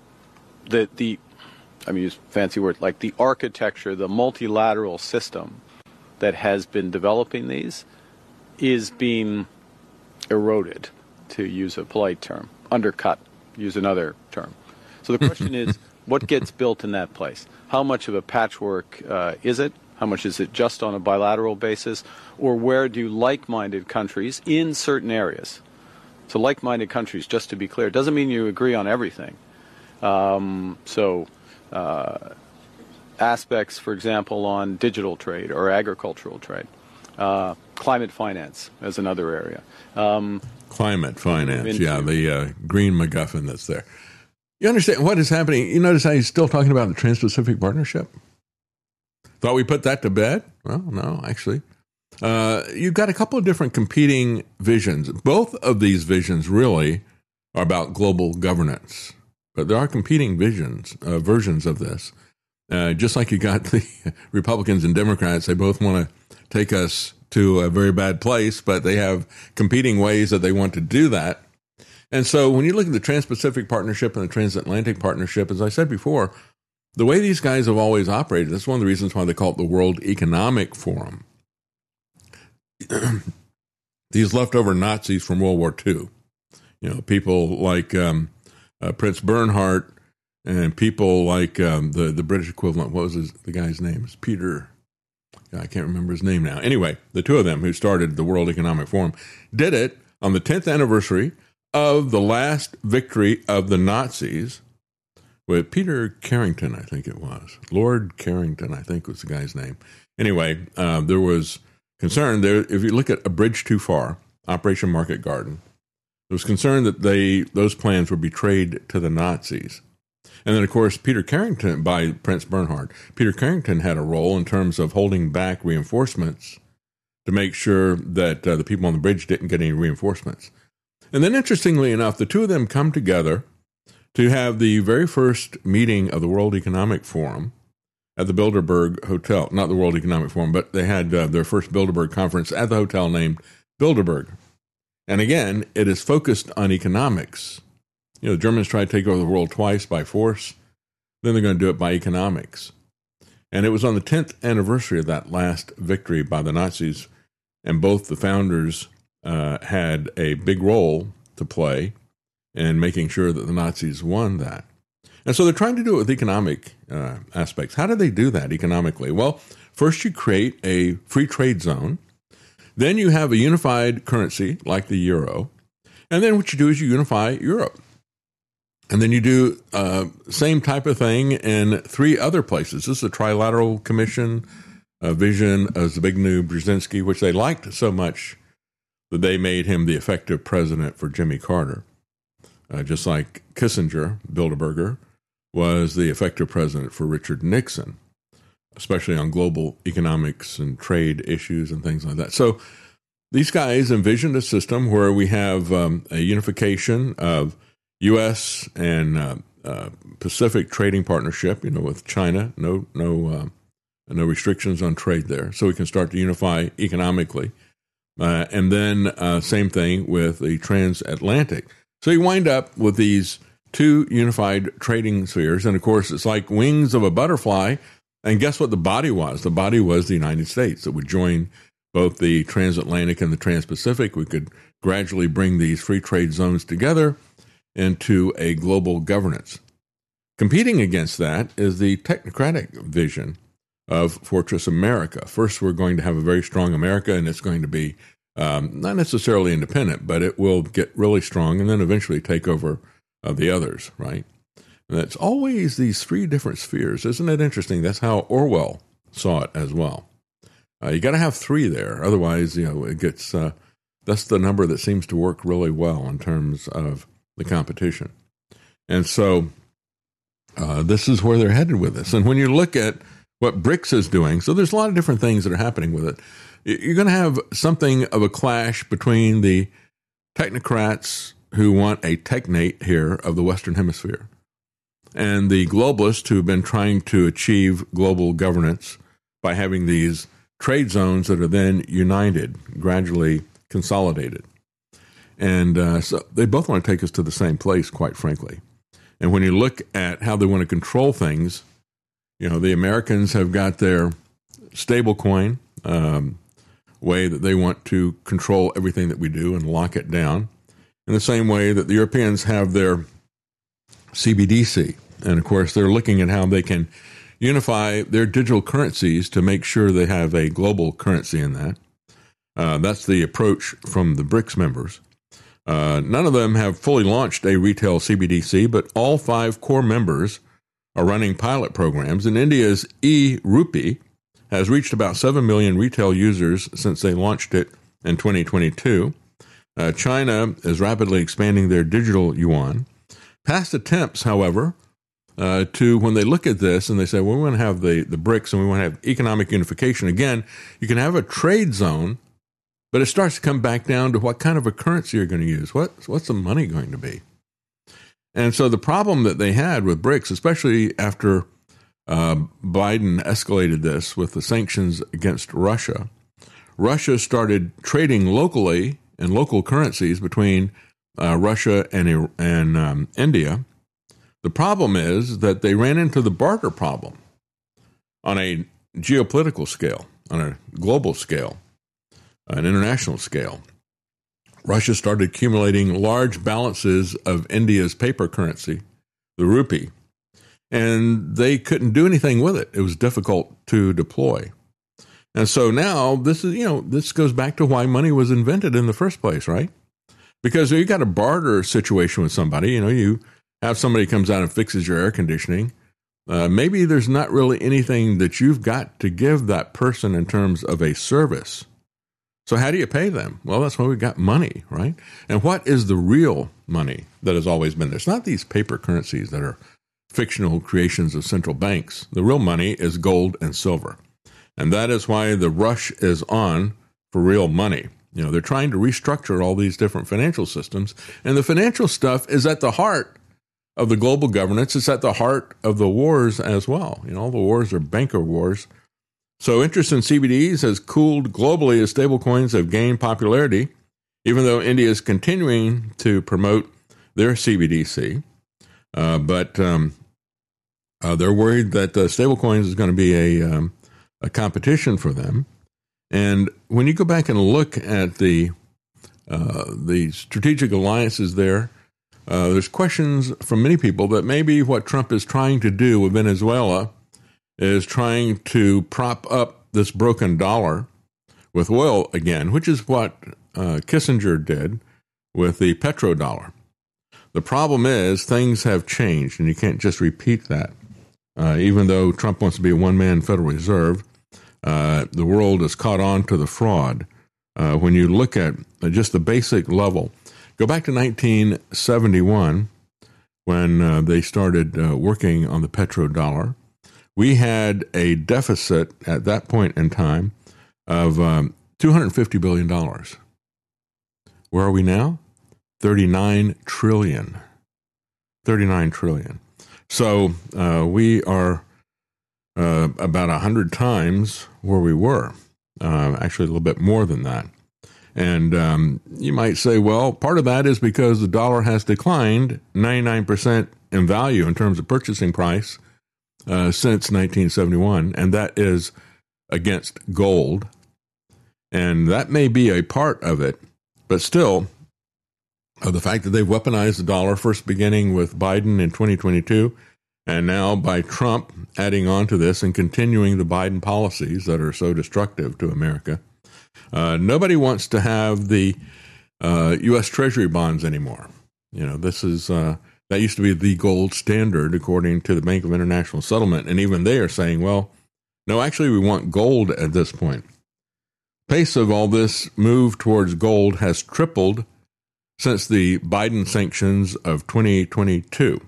the the I mean, use fancy word, like the architecture, the multilateral system that has been developing these is being eroded, to use a polite term, undercut, use another term. So the question is, what gets built in that place? How much of a patchwork uh, is it? How much is it just on a bilateral basis? Or where do like-minded countries in certain areas? So like-minded countries, just to be clear, doesn't mean you agree on everything. Um, so... Uh, aspects, for example, on digital trade or agricultural trade, uh, climate finance as another area. Um,
climate finance, yeah, the uh, green MacGuffin that's there. You understand what is happening? You notice how he's still talking about the Trans-Pacific Partnership? Thought we put that to bed? Well, no, actually. Uh, you've got a couple of different competing visions. Both of these visions really are about global governance. But there are competing visions, uh, versions of this. Uh, just like you got the Republicans and Democrats, they both want to take us to a very bad place, but they have competing ways that they want to do that. And so when you look at the Trans-Pacific Partnership and the Transatlantic Partnership, as I said before, the way these guys have always operated, that's one of the reasons why they call it the World Economic Forum. These leftover Nazis from World War Two, you know, people like... Um, Uh, Prince Bernhard and people like um, the, the British equivalent. What was his, the guy's name? It's Peter. I can't remember his name now. Anyway, the two of them who started the World Economic Forum did it on the tenth anniversary of the last victory of the Nazis with Peter Carrington, I think it was. Lord Carrington, I think was the guy's name. Anyway, uh, there was concern there. If you look at A Bridge Too Far, Operation Market Garden, there was concern that they those plans were betrayed to the Nazis. And then, of course, Peter Carrington, by Prince Bernhard, Peter Carrington had a role in terms of holding back reinforcements to make sure that uh, the people on the bridge didn't get any reinforcements. And then, interestingly enough, the two of them come together to have the very first meeting of the World Economic Forum at the Bilderberg Hotel. Not the World Economic Forum, but they had uh, their first Bilderberg conference at the hotel named Bilderberg. And again, it is focused on economics. You know, the Germans tried to take over the world twice by force. Then they're going to do it by economics. And it was on the tenth anniversary of that last victory by the Nazis. And both the founders uh, had a big role to play in making sure that the Nazis won that. And so they're trying to do it with economic uh, aspects. How do they do that economically? Well, first you create a free trade zone. Then you have a unified currency like the euro. And then what you do is you unify Europe. And then you do uh, same type of thing in three other places. This is a trilateral commission, a vision of Zbigniew Brzezinski, which they liked so much that they made him the effective president for Jimmy Carter. Uh, just like Kissinger, Bilderberger, was the effective president for Richard Nixon, especially on global economics and trade issues and things like that. So these guys envisioned a system where we have um, a unification of U S and uh, uh, Pacific trading partnership, you know, with China, no no uh, no restrictions on trade there, so we can start to unify economically. Uh, and then uh, same thing with the transatlantic. So you wind up with these two unified trading spheres, and of course it's like wings of a butterfly. And guess what the body was? The body was the United States that would join both the transatlantic and the trans-Pacific. We could gradually bring these free trade zones together into a global governance. Competing against that is the technocratic vision of Fortress America. First, we're going to have a very strong America, and it's going to be um, not necessarily independent, but it will get really strong and then eventually take over uh, the others, right? And it's always these three different spheres. Isn't it interesting? That's how Orwell saw it as well. Uh, you got to have three there. Otherwise, you know, it gets, uh, that's the number that seems to work really well in terms of the competition. And so uh, this is where they're headed with this. And when you look at what BRICS is doing, so there's a lot of different things that are happening with it. You're going to have something of a clash between the technocrats who want a technate here of the Western Hemisphere and the globalists who have been trying to achieve global governance by having these trade zones that are then united, gradually consolidated. And uh, so they both want to take us to the same place, quite frankly. And when you look at how they want to control things, you know, the Americans have got their stable coin um, way that they want to control everything that we do and lock it down, in the same way that the Europeans have their C B D C. And, of course, they're looking at how they can unify their digital currencies to make sure they have a global currency in that. Uh, that's the approach from the BRICS members. Uh, none of them have fully launched a retail C B D C, but all five core members are running pilot programs. And India's e-rupee has reached about seven million retail users since they launched it in twenty twenty-two. Uh, China is rapidly expanding their digital yuan. Past attempts, however, uh, to when they look at this and they say, well, we want to have the, the BRICS and we want to have economic unification. Again, you can have a trade zone, but it starts to come back down to what kind of a currency you're going to use. What, what's the money going to be? And so the problem that they had with BRICS, especially after uh, Biden escalated this with the sanctions against Russia, Russia started trading locally in local currencies between uh, Russia and, and um, India. The problem is that they ran into the barter problem on a geopolitical scale, on a global scale, an international scale. Russia started accumulating large balances of India's paper currency, the rupee, and they couldn't do anything with it. It was difficult to deploy. And so now this is, you know, this goes back to why money was invented in the first place, right? Because you got a barter situation with somebody, you know, you have somebody comes out and fixes your air conditioning. Uh, maybe there's not really anything that you've got to give that person in terms of a service. So how do you pay them? Well, that's why we got money, right? And what is the real money that has always been there? It's not these paper currencies that are fictional creations of central banks. The real money is gold and silver. And that is why the rush is on for real money. You know, they're trying to restructure all these different financial systems. And the financial stuff is at the heart of the global governance. It's at the heart of the wars as well. You know, all the wars are banker wars. So interest in C B Ds has cooled globally as stablecoins have gained popularity, even though India is continuing to promote their C B D C. Uh, but um, uh, they're worried that uh, stablecoins is going to be a, um, a competition for them. And when you go back and look at the uh, the strategic alliances there, uh, there's questions from many people that maybe what Trump is trying to do with Venezuela is trying to prop up this broken dollar with oil again, which is what uh, Kissinger did with the petrodollar. The problem is things have changed, and you can't just repeat that. Uh, even though Trump wants to be a one-man Federal Reserve, uh, the world has caught on to the fraud. Uh, when you look at just the basic level, go back to nineteen seventy-one when uh, they started uh, working on the petrodollar. We had a deficit at that point in time of um, two hundred fifty billion dollars. Where are we now? thirty-nine trillion dollars. thirty-nine trillion dollars. So uh, we are uh, about one hundred times where we were, uh, actually a little bit more than that. And um, you might say, well, part of that is because the dollar has declined ninety-nine percent in value in terms of purchasing price Uh, since nineteen seventy-one, and that is against gold. And that may be a part of it, but still, uh, the fact that they've weaponized the dollar, first beginning with Biden in twenty twenty-two, and now by Trump adding on to this and continuing the Biden policies that are so destructive to America, uh, nobody wants to have the uh, U S Treasury bonds anymore. You know, this is... Uh, That used to be the gold standard, according to the Bank of International Settlement. And even they are saying, well, no, actually, we want gold at this point. Pace of all this move towards gold has tripled since the Biden sanctions of twenty twenty-two.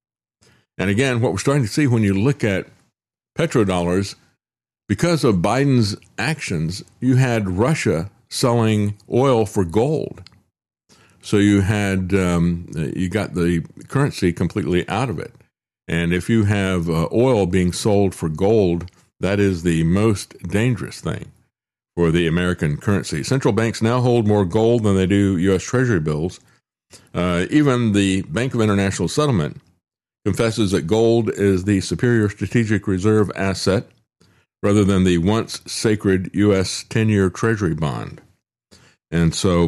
And again, what we're starting to see when you look at petrodollars, because of Biden's actions, you had Russia selling oil for gold. So you had um, you got the currency completely out of it. And if you have uh, oil being sold for gold, that is the most dangerous thing for the American currency. Central banks now hold more gold than they do U S Treasury bills. Uh, even the Bank of International Settlement confesses that gold is the superior strategic reserve asset rather than the once sacred U S ten-year Treasury bond. And so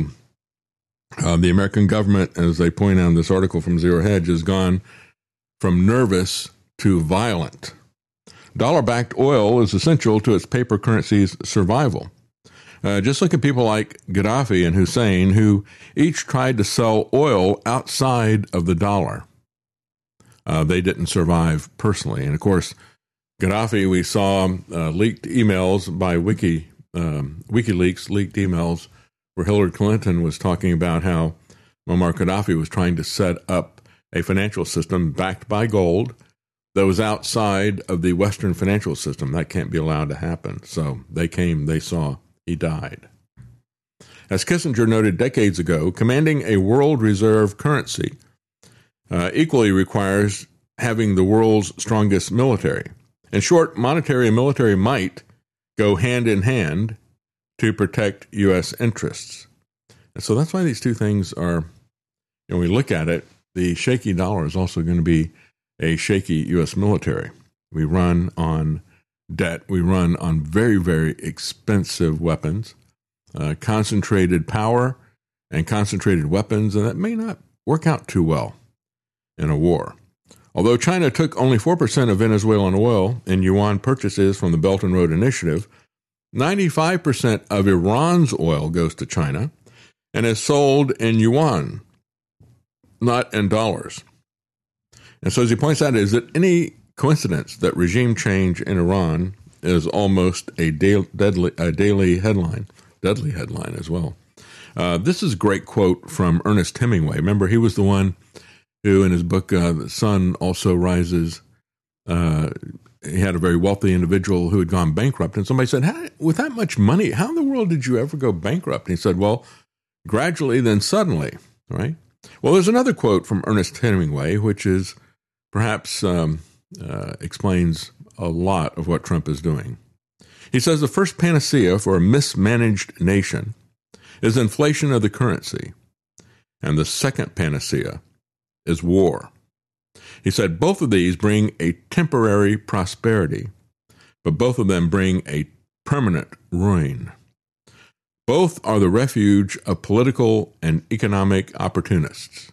uh, the American government, as they point out in this article from Zero Hedge, has gone from nervous to violent. Dollar-backed oil is essential to its paper currency's survival. Uh, just look at people like Gaddafi and Hussein, who each tried to sell oil outside of the dollar. Uh, they didn't survive personally. And, of course, Gaddafi, we saw uh, leaked emails by Wiki, um, WikiLeaks, leaked emails where Hillary Clinton was talking about how Muammar Gaddafi was trying to set up a financial system backed by gold that was outside of the Western financial system. That can't be allowed to happen. So they came, they saw, he died. As Kissinger noted decades ago, commanding a world reserve currency uh, equally requires having the world's strongest military. In short, monetary and military might go hand in hand to protect U S interests. And so that's why these two things are, when we look at it, the shaky dollar is also going to be a shaky U S military. We run on debt. We run on very, very expensive weapons, uh, concentrated power and concentrated weapons, and that may not work out too well in a war. Although China took only four percent of Venezuelan oil in yuan purchases from the Belt and Road Initiative, ninety-five percent of Iran's oil goes to China and is sold in yuan, not in dollars. And so as he points out, is it any coincidence that regime change in Iran is almost a, da- deadly, a daily headline, deadly headline as well. Uh, this is a great quote from Ernest Hemingway. Remember, he was the one who, in his book, uh, The Sun Also Rises, uh, he had a very wealthy individual who had gone bankrupt. And somebody said, how, with that much money, how in the world did you ever go bankrupt? And he said, well, gradually, then suddenly, right? Well, there's another quote from Ernest Hemingway, which is perhaps um, uh, explains a lot of what Trump is doing. He says the first panacea for a mismanaged nation is inflation of the currency, and the second panacea is war. He said both of these bring a temporary prosperity, but both of them bring a permanent ruin. Both are the refuge of political and economic opportunists.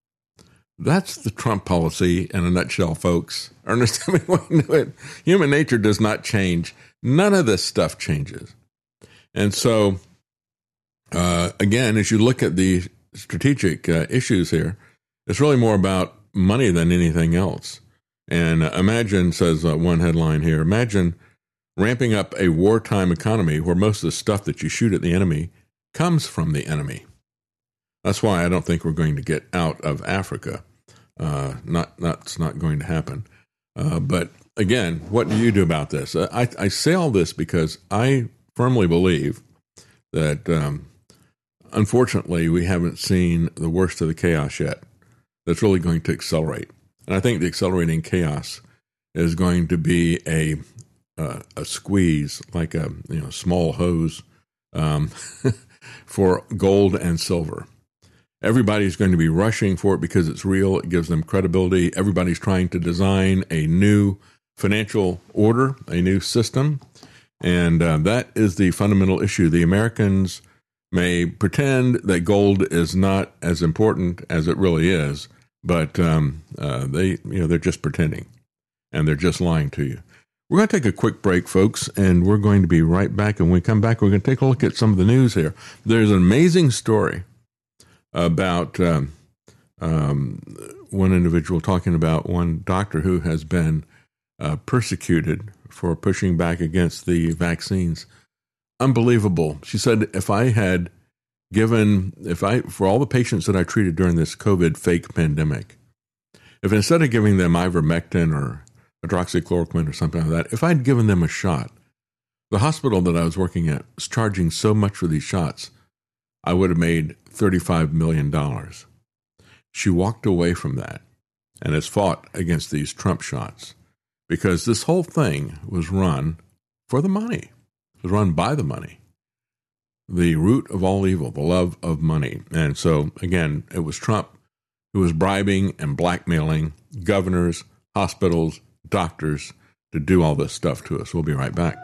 That's the Trump policy in a nutshell, folks. Ernest Hemingway knew it. Human nature does not change. None of this stuff changes. And so, uh, again, as you look at the strategic uh, issues here, it's really more about money than anything else. And uh, imagine, says uh, one headline here, imagine ramping up a wartime economy where most of the stuff that you shoot at the enemy comes from the enemy. That's why I don't think we're going to get out of Africa. Uh, not, that's not going to happen. Uh, but again, what do you do about this? I, I say all this because I firmly believe that, um, unfortunately, we haven't seen the worst of the chaos yet. That's really going to accelerate. And I think the accelerating chaos is going to be a uh, a squeeze, like a you know small hose um, for gold and silver. Everybody's going to be rushing for it because it's real. It gives them credibility. Everybody's trying to design a new financial order, a new system. And uh, that is the fundamental issue. The Americans may pretend that gold is not as important as it really is, but um, uh, they, you know, they're just pretending, and they're just lying to you. We're going to take a quick break, folks, and we're going to be right back. And when we come back, we're going to take a look at some of the news here. There's an amazing story about um, um, one individual talking about one doctor who has been uh, persecuted for pushing back against the vaccines. Unbelievable. She said, if I had given, if I, for all the patients that I treated during this COVID fake pandemic, if instead of giving them ivermectin or hydroxychloroquine or something like that, if I'd given them a shot, the hospital that I was working at was charging so much for these shots, I would have made thirty-five million dollars. She walked away from that and has fought against these Trump shots because this whole thing was run for the money. It was run by the money. The root of all evil, the love of money. And so, again, it was Trump who was bribing and blackmailing governors, hospitals, doctors to do all this stuff to us. We'll be right back.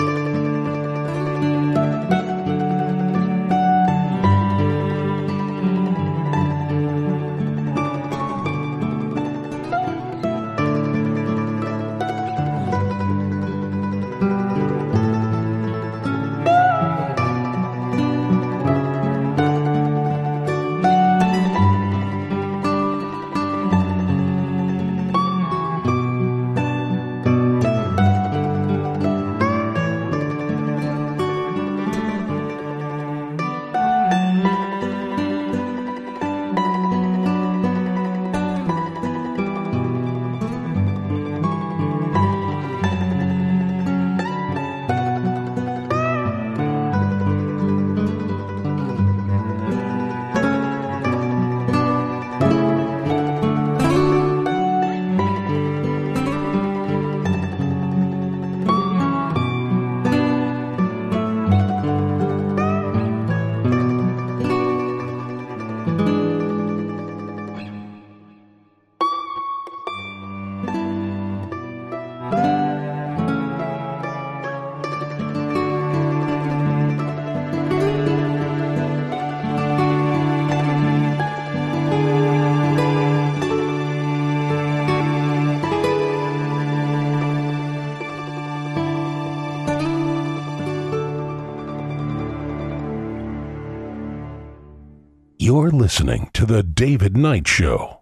You're listening to The David Knight Show.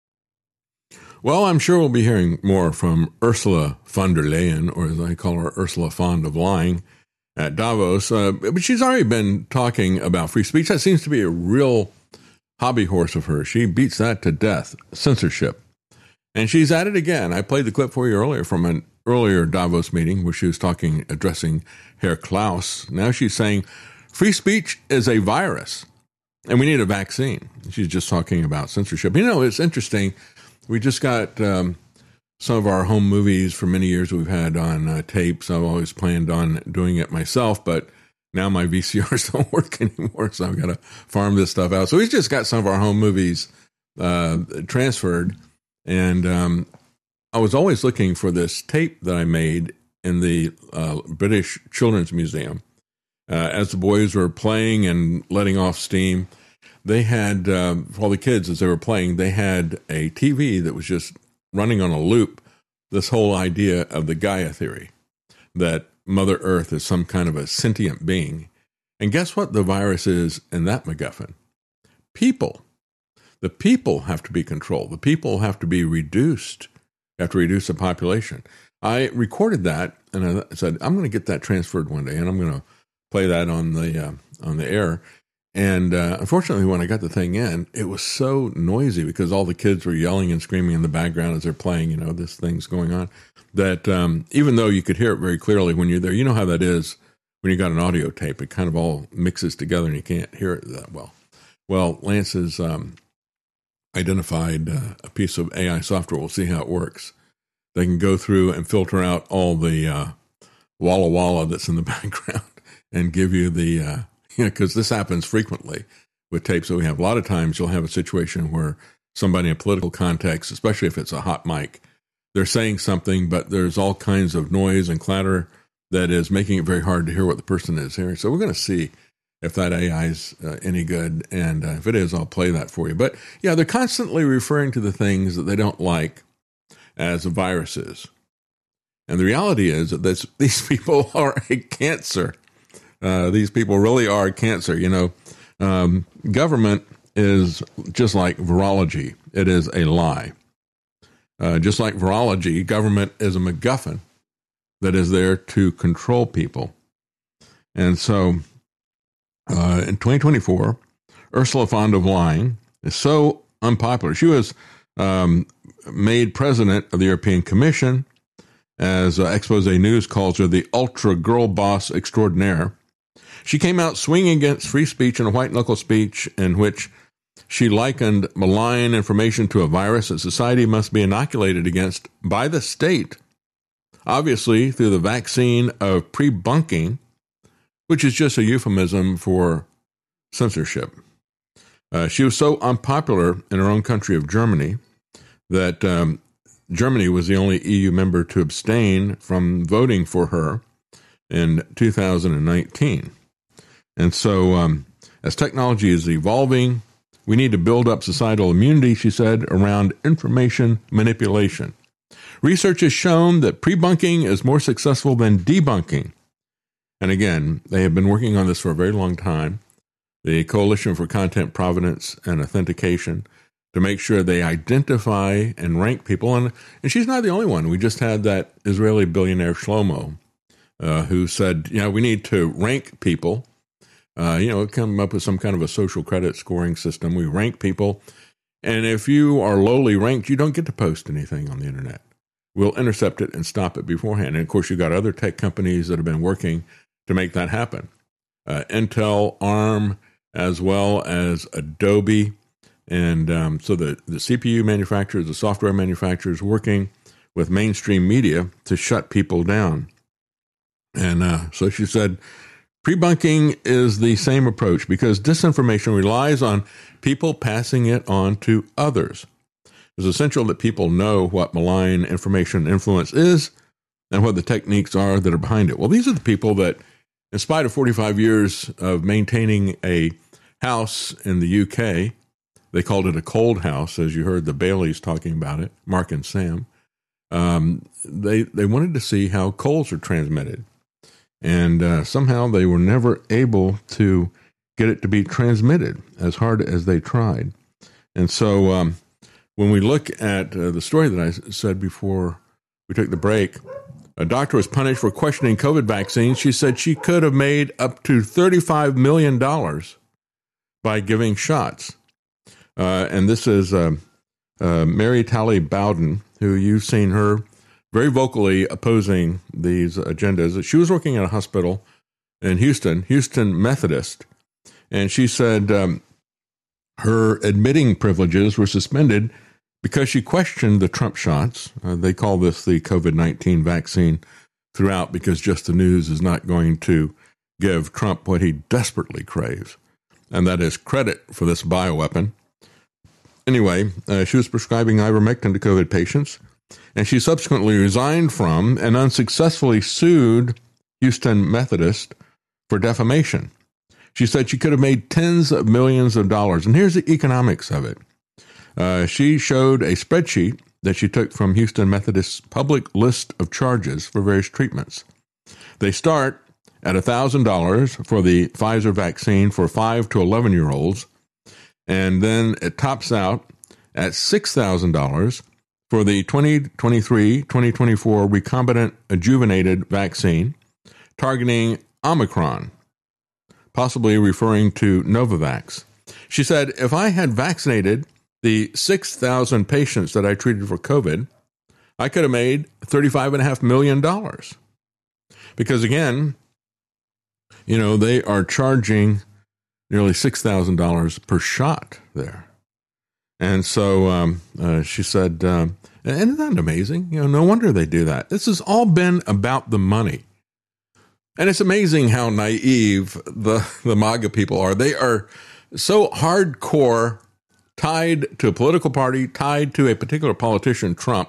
Well, I'm sure we'll be hearing more from Ursula von der Leyen, or as I call her, Ursula fond of lying, at Davos. Uh, but she's already been talking about free speech. That seems to be a real hobby horse of hers. She beats that to death, censorship. And she's at it again. I played the clip for you earlier from an earlier Davos meeting where she was talking, addressing Herr Klaus. Now she's saying free speech is a virus. And we need a vaccine. She's just talking about censorship. You know, it's interesting. We just got um, some of our home movies for many years we've had on uh, tapes. I've always planned on doing it myself, but now my V C Rs don't work anymore, so I've got to farm this stuff out. So we've just got some of our home movies uh, transferred. And um, I was always looking for this tape that I made in the uh, British Children's Museum. Uh, as the boys were playing and letting off steam, they had, um, for all the kids as they were playing, they had a T V that was just running on a loop, this whole idea of the Gaia theory, that Mother Earth is some kind of a sentient being. And guess what the virus is in that MacGuffin? People. The people have to be controlled. The people have to be reduced. You have to reduce the population. I recorded that, and I said, I'm going to get that transferred one day, and I'm going to play that on the uh, on the air. And uh, unfortunately, when I got the thing in, it was so noisy because all the kids were yelling and screaming in the background as they're playing, you know, this thing's going on, that um, even though you could hear it very clearly when you're there, you know how that is when you got an audio tape. It kind of all mixes together and you can't hear it that well. Well, Lance has um, identified uh, a piece of A I software. We'll see how it works. They can go through and filter out all the uh, Walla Walla that's in the background and give you the, uh, you know, because this happens frequently with tapes that we have. A lot of times you'll have a situation where somebody in a political context, especially if it's a hot mic, they're saying something, but there's all kinds of noise and clatter that is making it very hard to hear what the person is hearing. So we're going to see if that A I is uh, any good. And uh, if it is, I'll play that for you. But yeah, they're constantly referring to the things that they don't like as viruses. And the reality is that this, these people are a cancer. Uh, these people really are cancer. You know, um, government is just like virology. It is a lie. Uh, just like virology, government is a MacGuffin that is there to control people. And so uh, in twenty twenty-four, Ursula von der Leyen is so unpopular. She was um, made president of the European Commission, as uh, Expose News calls her, the ultra girl boss extraordinaire. She came out swinging against free speech in a white-knuckle speech in which she likened malign information to a virus that society must be inoculated against by the state, obviously through the vaccine of pre-bunking, which is just a euphemism for censorship. Uh, she was so unpopular in her own country of Germany that um, Germany was the only E U member to abstain from voting for her in two thousand nineteen. And so um, as technology is evolving, we need to build up societal immunity, she said, around information manipulation. Research has shown that pre-bunking is more successful than debunking. And again, they have been working on this for a very long time. The Coalition for Content Provenance and Authentication, to make sure they identify and rank people. And, and she's not the only one. We just had that Israeli billionaire Shlomo uh, who said, you know, we need to rank people, uh, you know, come up with some kind of a social credit scoring system. We rank people. And if you are lowly ranked, you don't get to post anything on the internet. We'll intercept it and stop it beforehand. And of course, you've got other tech companies that have been working to make that happen. Uh, Intel, ARM, as well as Adobe. And um, so the, the C P U manufacturers, the software manufacturers working with mainstream media to shut people down. And uh, so she said, pre-bunking is the same approach because disinformation relies on people passing it on to others. It's essential that people know what malign information influence is and what the techniques are that are behind it. Well, these are the people that, in spite of forty-five years of maintaining a house in the U K, they called it a cold house, as you heard the Baileys talking about it, Mark and Sam. Um, they they wanted to see how colds are transmitted. And uh, somehow they were never able to get it to be transmitted as hard as they tried. And so um, when we look at uh, the story that I said before we took the break, a doctor was punished for questioning COVID vaccines. She said she could have made up to thirty-five million dollars by giving shots. Uh, and this is uh, uh, Mary Talley Bowden, who you've seen her very vocally opposing these agendas. She was working at a hospital in Houston, Houston Methodist, and she said um, her admitting privileges were suspended because she questioned the Trump shots. Uh, they call this the COVID nineteen vaccine throughout because just the news is not going to give Trump what he desperately craves, and that is credit for this bioweapon. Anyway, uh, she was prescribing ivermectin to COVID patients, and she subsequently resigned from and unsuccessfully sued Houston Methodist for defamation. She said she could have made tens of millions of dollars. And here's the economics of it. Uh, she showed a spreadsheet that she took from Houston Methodist's public list of charges for various treatments. They start at one thousand dollars for the Pfizer vaccine for five to eleven-year-olds, and then it tops out at six thousand dollars for the twenty twenty-three twenty twenty-four recombinant adjuvated vaccine targeting Omicron, possibly referring to Novavax. She said, if I had vaccinated the six thousand patients that I treated for COVID, I could have made thirty-five point five million dollars. Because again, you know, they are charging nearly six thousand dollars per shot there. And so um, uh, she said, um, isn't that amazing? You know, no wonder they do that. This has all been about the money. And it's amazing how naive the, the MAGA people are. They are so hardcore tied to a political party, tied to a particular politician, Trump,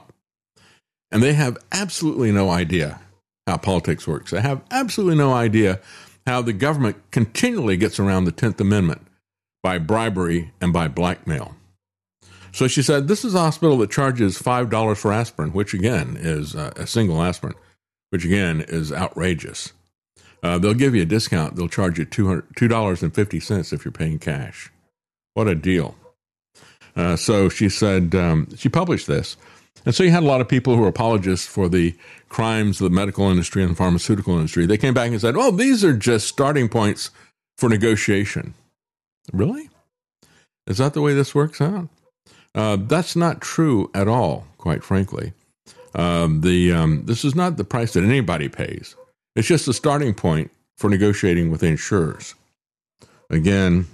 and they have absolutely no idea how politics works. They have absolutely no idea how the government continually gets around the tenth Amendment by bribery and by blackmail. So she said, this is a hospital that charges five dollars for aspirin, which again is uh, a single aspirin, which again is outrageous. Uh, they'll give you a discount. They'll charge you two dollars and fifty cents if you're paying cash. What a deal. Uh, so she said, um, she published this. And so you had a lot of people who were apologists for the crimes of the medical industry and the pharmaceutical industry. They came back and said, oh, these are just starting points for negotiation. Really? Is that the way this works out? Uh, that's not true at all, quite frankly. Um, the um, this is not the price that anybody pays. It's just a starting point for negotiating with insurers. Again,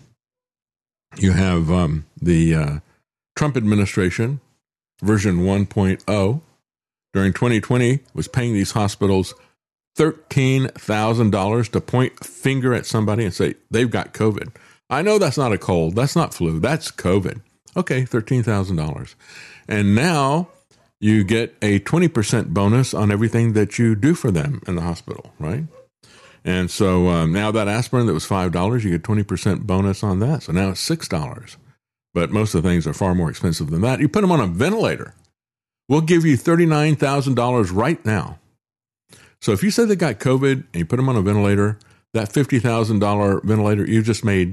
you have um, the uh, Trump administration, version one point oh, during twenty twenty, was paying these hospitals thirteen thousand dollars to point a finger at somebody and say, they've got COVID. I know that's not a cold. That's not flu. That's COVID. Okay, thirteen thousand dollars. And now you get a twenty percent bonus on everything that you do for them in the hospital, right? And so um, now that aspirin that was five dollars, you get twenty percent bonus on that. So now it's six dollars. But most of the things are far more expensive than that. You put them on a ventilator. We'll give you thirty-nine thousand dollars right now. So if you say they got COVID and you put them on a ventilator, that fifty thousand dollars ventilator, you just made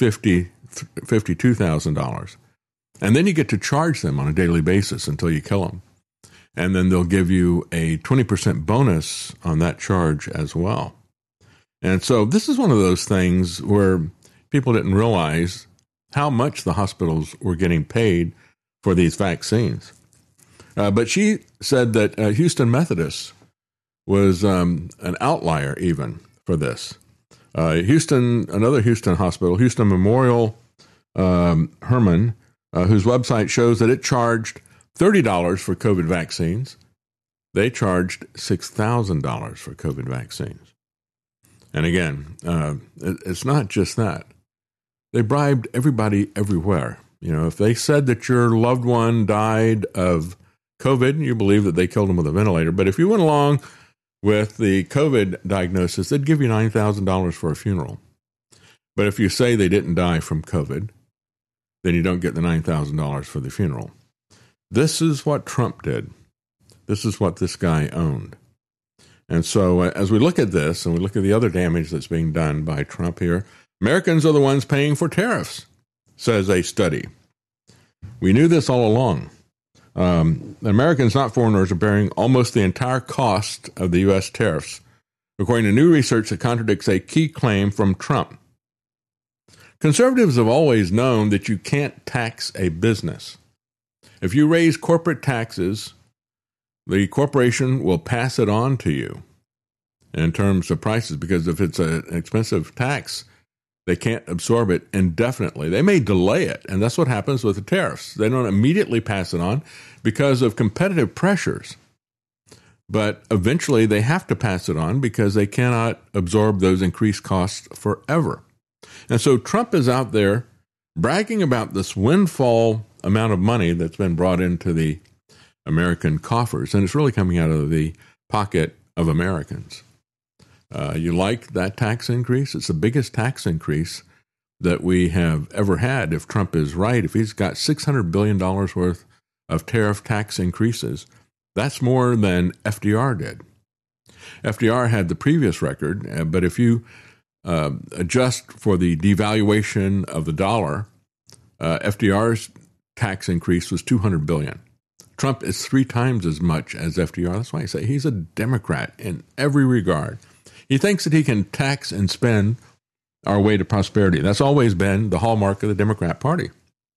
fifty-two thousand dollars. And then you get to charge them on a daily basis until you kill them. And then they'll give you a twenty percent bonus on that charge as well. And so this is one of those things where people didn't realize how much the hospitals were getting paid for these vaccines. Uh, but she said that uh, Houston Methodist was um, an outlier even for this. Uh, Houston, another Houston hospital, Houston Memorial um, Hermann, uh, whose website shows that it charged thirty dollars for COVID vaccines. They charged six thousand dollars for COVID vaccines. And again, uh, it, it's not just that. They bribed everybody everywhere. You know, if they said that your loved one died of COVID, you believe that they killed them with a ventilator. But if you went along with the COVID diagnosis, they'd give you nine thousand dollars for a funeral. But if you say they didn't die from COVID, then you don't get the nine thousand dollars for the funeral. This is what Trump did. This is what this guy owned. And so uh, as we look at this and we look at the other damage that's being done by Trump here, Americans are the ones paying for tariffs, says a study. We knew this all along. Um, Americans, not foreigners, are bearing almost the entire cost of the U S tariffs, according to new research that contradicts a key claim from Trump. Conservatives have always known that you can't tax a business. If you raise corporate taxes, the corporation will pass it on to you in terms of prices, because if it's a, an expensive tax, they can't absorb it indefinitely. They may delay it, and that's what happens with the tariffs. They don't immediately pass it on because of competitive pressures. But eventually they have to pass it on because they cannot absorb those increased costs forever. And so Trump is out there bragging about this windfall amount of money that's been brought into the American coffers, and it's really coming out of the pocket of Americans. Uh, you like that tax increase? It's the biggest tax increase that we have ever had. If Trump is right, if he's got six hundred billion dollars worth of tariff tax increases, that's more than F D R did. F D R had the previous record, uh, but if you uh, adjust for the devaluation of the dollar, uh, F D R's tax increase was two hundred billion dollars. Trump is three times as much as F D R. That's why I say he's a Democrat in every regard. He thinks that he can tax and spend our way to prosperity. That's always been the hallmark of the Democrat Party.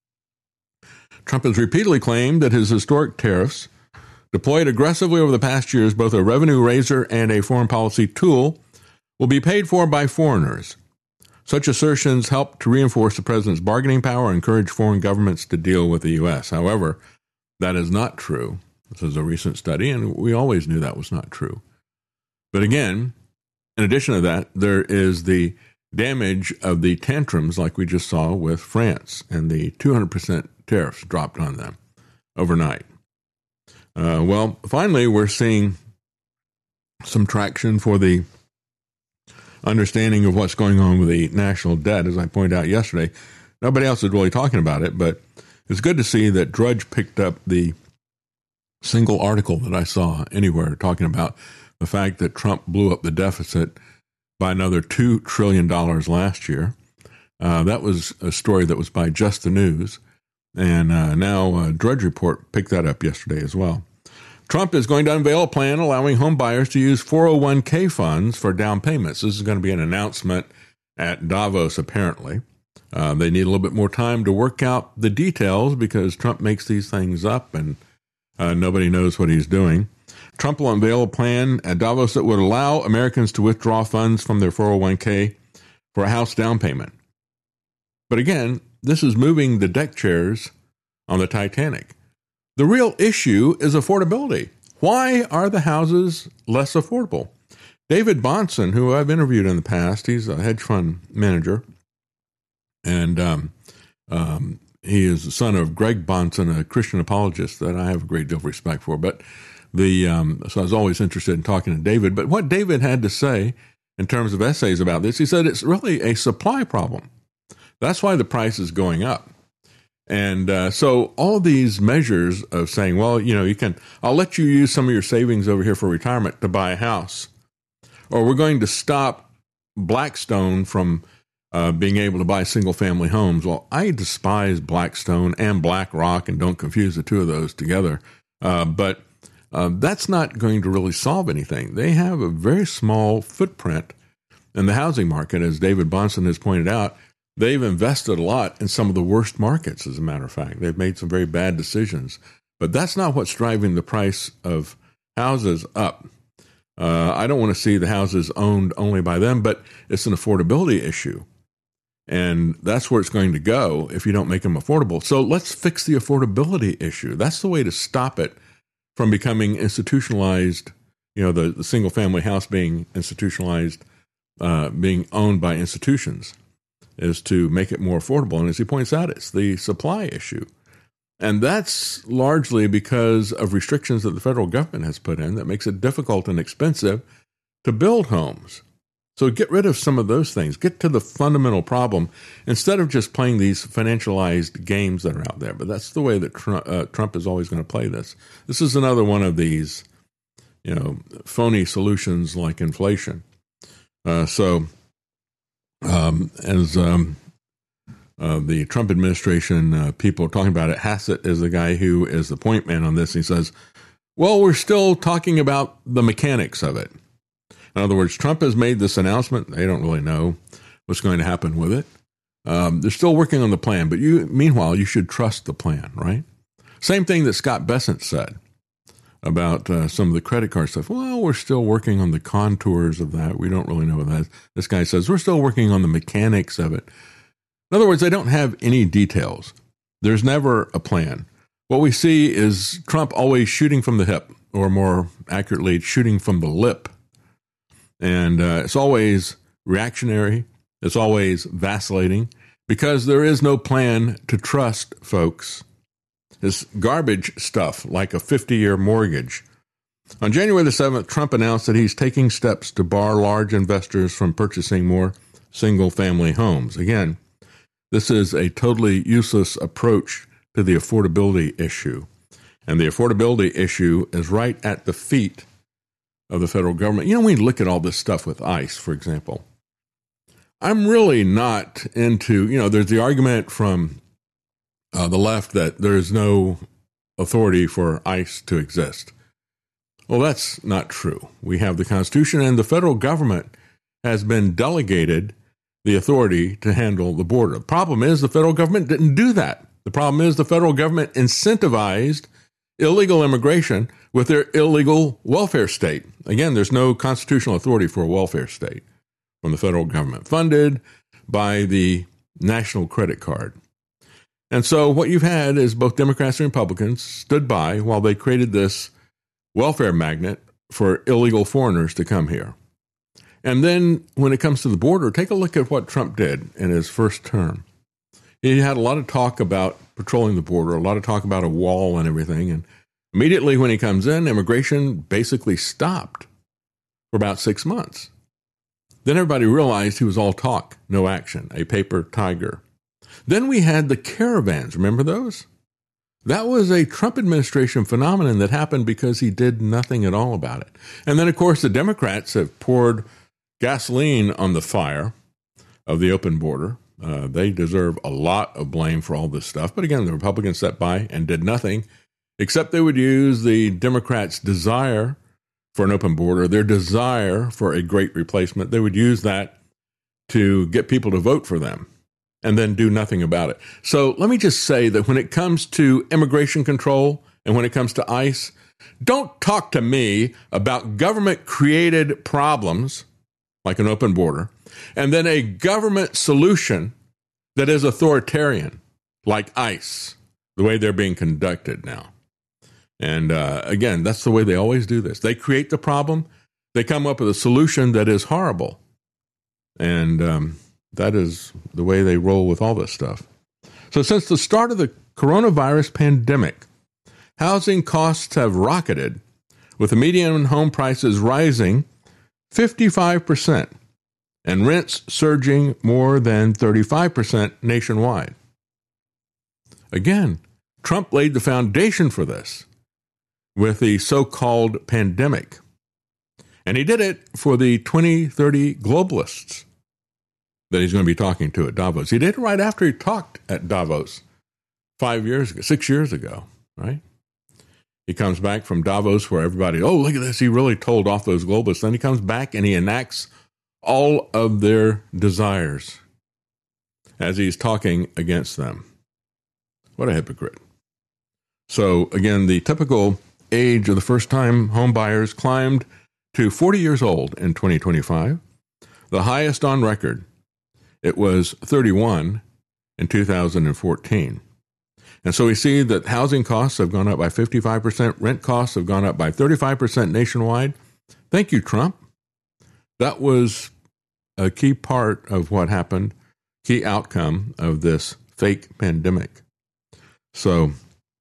Trump has repeatedly claimed that his historic tariffs, deployed aggressively over the past years, both a revenue raiser and a foreign policy tool, will be paid for by foreigners. Such assertions help to reinforce the president's bargaining power and encourage foreign governments to deal with the U S. However, that is not true. This is a recent study, and we always knew that was not true. But again, in addition to that, there is the damage of the tantrums like we just saw with France and the two hundred percent tariffs dropped on them overnight. Uh, well, finally, we're seeing some traction for the understanding of what's going on with the national debt. As I pointed out yesterday, nobody else is really talking about it, but it's good to see that Drudge picked up the single article that I saw anywhere talking about the fact that Trump blew up the deficit by another two trillion dollars last year. Uh, that was a story that was by Just the News. And uh, now uh, Drudge Report picked that up yesterday as well. Trump is going to unveil a plan allowing home buyers to use four oh one k funds for down payments. This is going to be an announcement at Davos, apparently. Uh, they need a little bit more time to work out the details because Trump makes these things up and uh, nobody knows what he's doing. Trump will unveil a plan at Davos that would allow Americans to withdraw funds from their four oh one k for a house down payment. But again, this is moving the deck chairs on the Titanic. The real issue is affordability. Why are the houses less affordable? David Bahnsen, who I've interviewed in the past, he's a hedge fund manager, and um, um, he is the son of Greg Bahnsen, a Christian apologist that I have a great deal of respect for. But the um, so I was always interested in talking to David. But what David had to say in terms of essays about this, he said it's really a supply problem. That's why the price is going up. And uh, so all these measures of saying, well, you know, you can, I'll let you use some of your savings over here for retirement to buy a house, or we're going to stop Blackstone from uh, being able to buy single family homes. Well, I despise Blackstone and BlackRock, and don't confuse the two of those together. Uh, but uh, that's not going to really solve anything. They have a very small footprint in the housing market, as David Bahnsen has pointed out. They've invested a lot in some of the worst markets, as a matter of fact. They've made some very bad decisions. But that's not what's driving the price of houses up. Uh, I don't want to see the houses owned only by them, but it's an affordability issue. And that's where it's going to go if you don't make them affordable. So let's fix the affordability issue. That's the way to stop it from becoming institutionalized, you know, the, the single-family house being institutionalized, uh, being owned by institutions, is to make it more affordable. And as he points out, it's the supply issue. And that's largely because of restrictions that the federal government has put in that makes it difficult and expensive to build homes. So get rid of some of those things. Get to the fundamental problem instead of just playing these financialized games that are out there. But that's the way that Trump, uh, Trump is always going to play this. This is another one of these, you know, phony solutions like inflation. Uh, so... Um, as um, uh, the Trump administration uh, people are talking about it, Hassett is the guy who is the point man on this. He says, well, we're still talking about the mechanics of it. In other words, Trump has made this announcement. They don't really know what's going to happen with it. Um, they're still working on the plan, but you, meanwhile, you should trust the plan, right? Same thing that Scott Bessent said about uh, some of the credit card stuff. Well, we're still working on the contours of that. We don't really know what that is. This guy says, we're still working on the mechanics of it. In other words, they don't have any details. There's never a plan. What we see is Trump always shooting from the hip, or more accurately, shooting from the lip. And uh, it's always reactionary. It's always vacillating because there is no plan to trust, folks. This garbage stuff, like a fifty-year mortgage. On January the seventh, Trump announced that he's taking steps to bar large investors from purchasing more single-family homes. Again, this is a totally useless approach to the affordability issue. And the affordability issue is right at the feet of the federal government. You know, we look at all this stuff with ICE, for example. I'm really not into, you know, there's the argument from Uh, the left that there is no authority for ICE to exist. Well, that's not true. We have the Constitution, and the federal government has been delegated the authority to handle the border. The problem is the federal government didn't do that. The problem is the federal government incentivized illegal immigration with their illegal welfare state. Again, there's no constitutional authority for a welfare state from the federal government, funded by the national credit card. And so what you've had is both Democrats and Republicans stood by while they created this welfare magnet for illegal foreigners to come here. And then when it comes to the border, take a look at what Trump did in his first term. He had a lot of talk about patrolling the border, a lot of talk about a wall and everything. And immediately when he comes in, immigration basically stopped for about six months. Then everybody realized he was all talk, no action, a paper tiger. Then we had the caravans. Remember those? That was a Trump administration phenomenon that happened because he did nothing at all about it. And then, of course, the Democrats have poured gasoline on the fire of the open border. Uh, they deserve a lot of blame for all this stuff. But again, the Republicans sat by and did nothing, except they would use the Democrats' desire for an open border, their desire for a great replacement. They would use that to get people to vote for them and then do nothing about it. So let me just say that when it comes to immigration control and when it comes to ICE, don't talk to me about government-created problems like an open border, and then a government solution that is authoritarian, like ICE, the way they're being conducted now. And uh, again, that's the way they always do this. They create the problem, they come up with a solution that is horrible. And um, that is the way they roll with all this stuff. So since the start of the coronavirus pandemic, housing costs have rocketed, with the median home prices rising fifty-five percent and rents surging more than thirty-five percent nationwide. Again, Trump laid the foundation for this with the so-called pandemic. And he did it for the twenty thirty globalists that he's going to be talking to at Davos. He did it right after he talked at Davos five years ago, six years ago, right? He comes back from Davos where everybody, oh, look at this, he really told off those globalists. Then he comes back and he enacts all of their desires as he's talking against them. What a hypocrite. So, again, the typical age of the first-time home buyers climbed to forty years old in twenty twenty-five, the highest on record. It was thirty-one in two thousand fourteen. And so we see that housing costs have gone up by fifty-five percent, rent costs have gone up by thirty-five percent nationwide. Thank you, Trump. That was a key part of what happened, key outcome of this fake pandemic. So,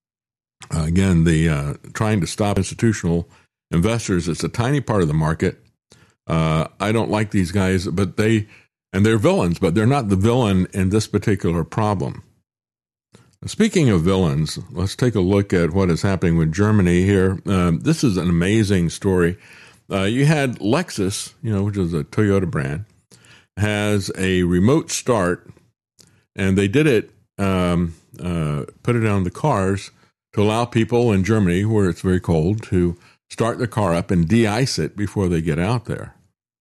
uh, again, the uh, trying to stop institutional investors, it's a tiny part of the market. Uh, I don't like these guys, but they, and they're villains, but they're not the villain in this particular problem. Speaking of villains, let's take a look at what is happening with Germany here. Um, this is an amazing story. Uh, you had Lexus, you know, which is a Toyota brand, has a remote start, and they did it, um, uh, put it on the cars to allow people in Germany, where it's very cold, to start the car up and de-ice it before they get out there.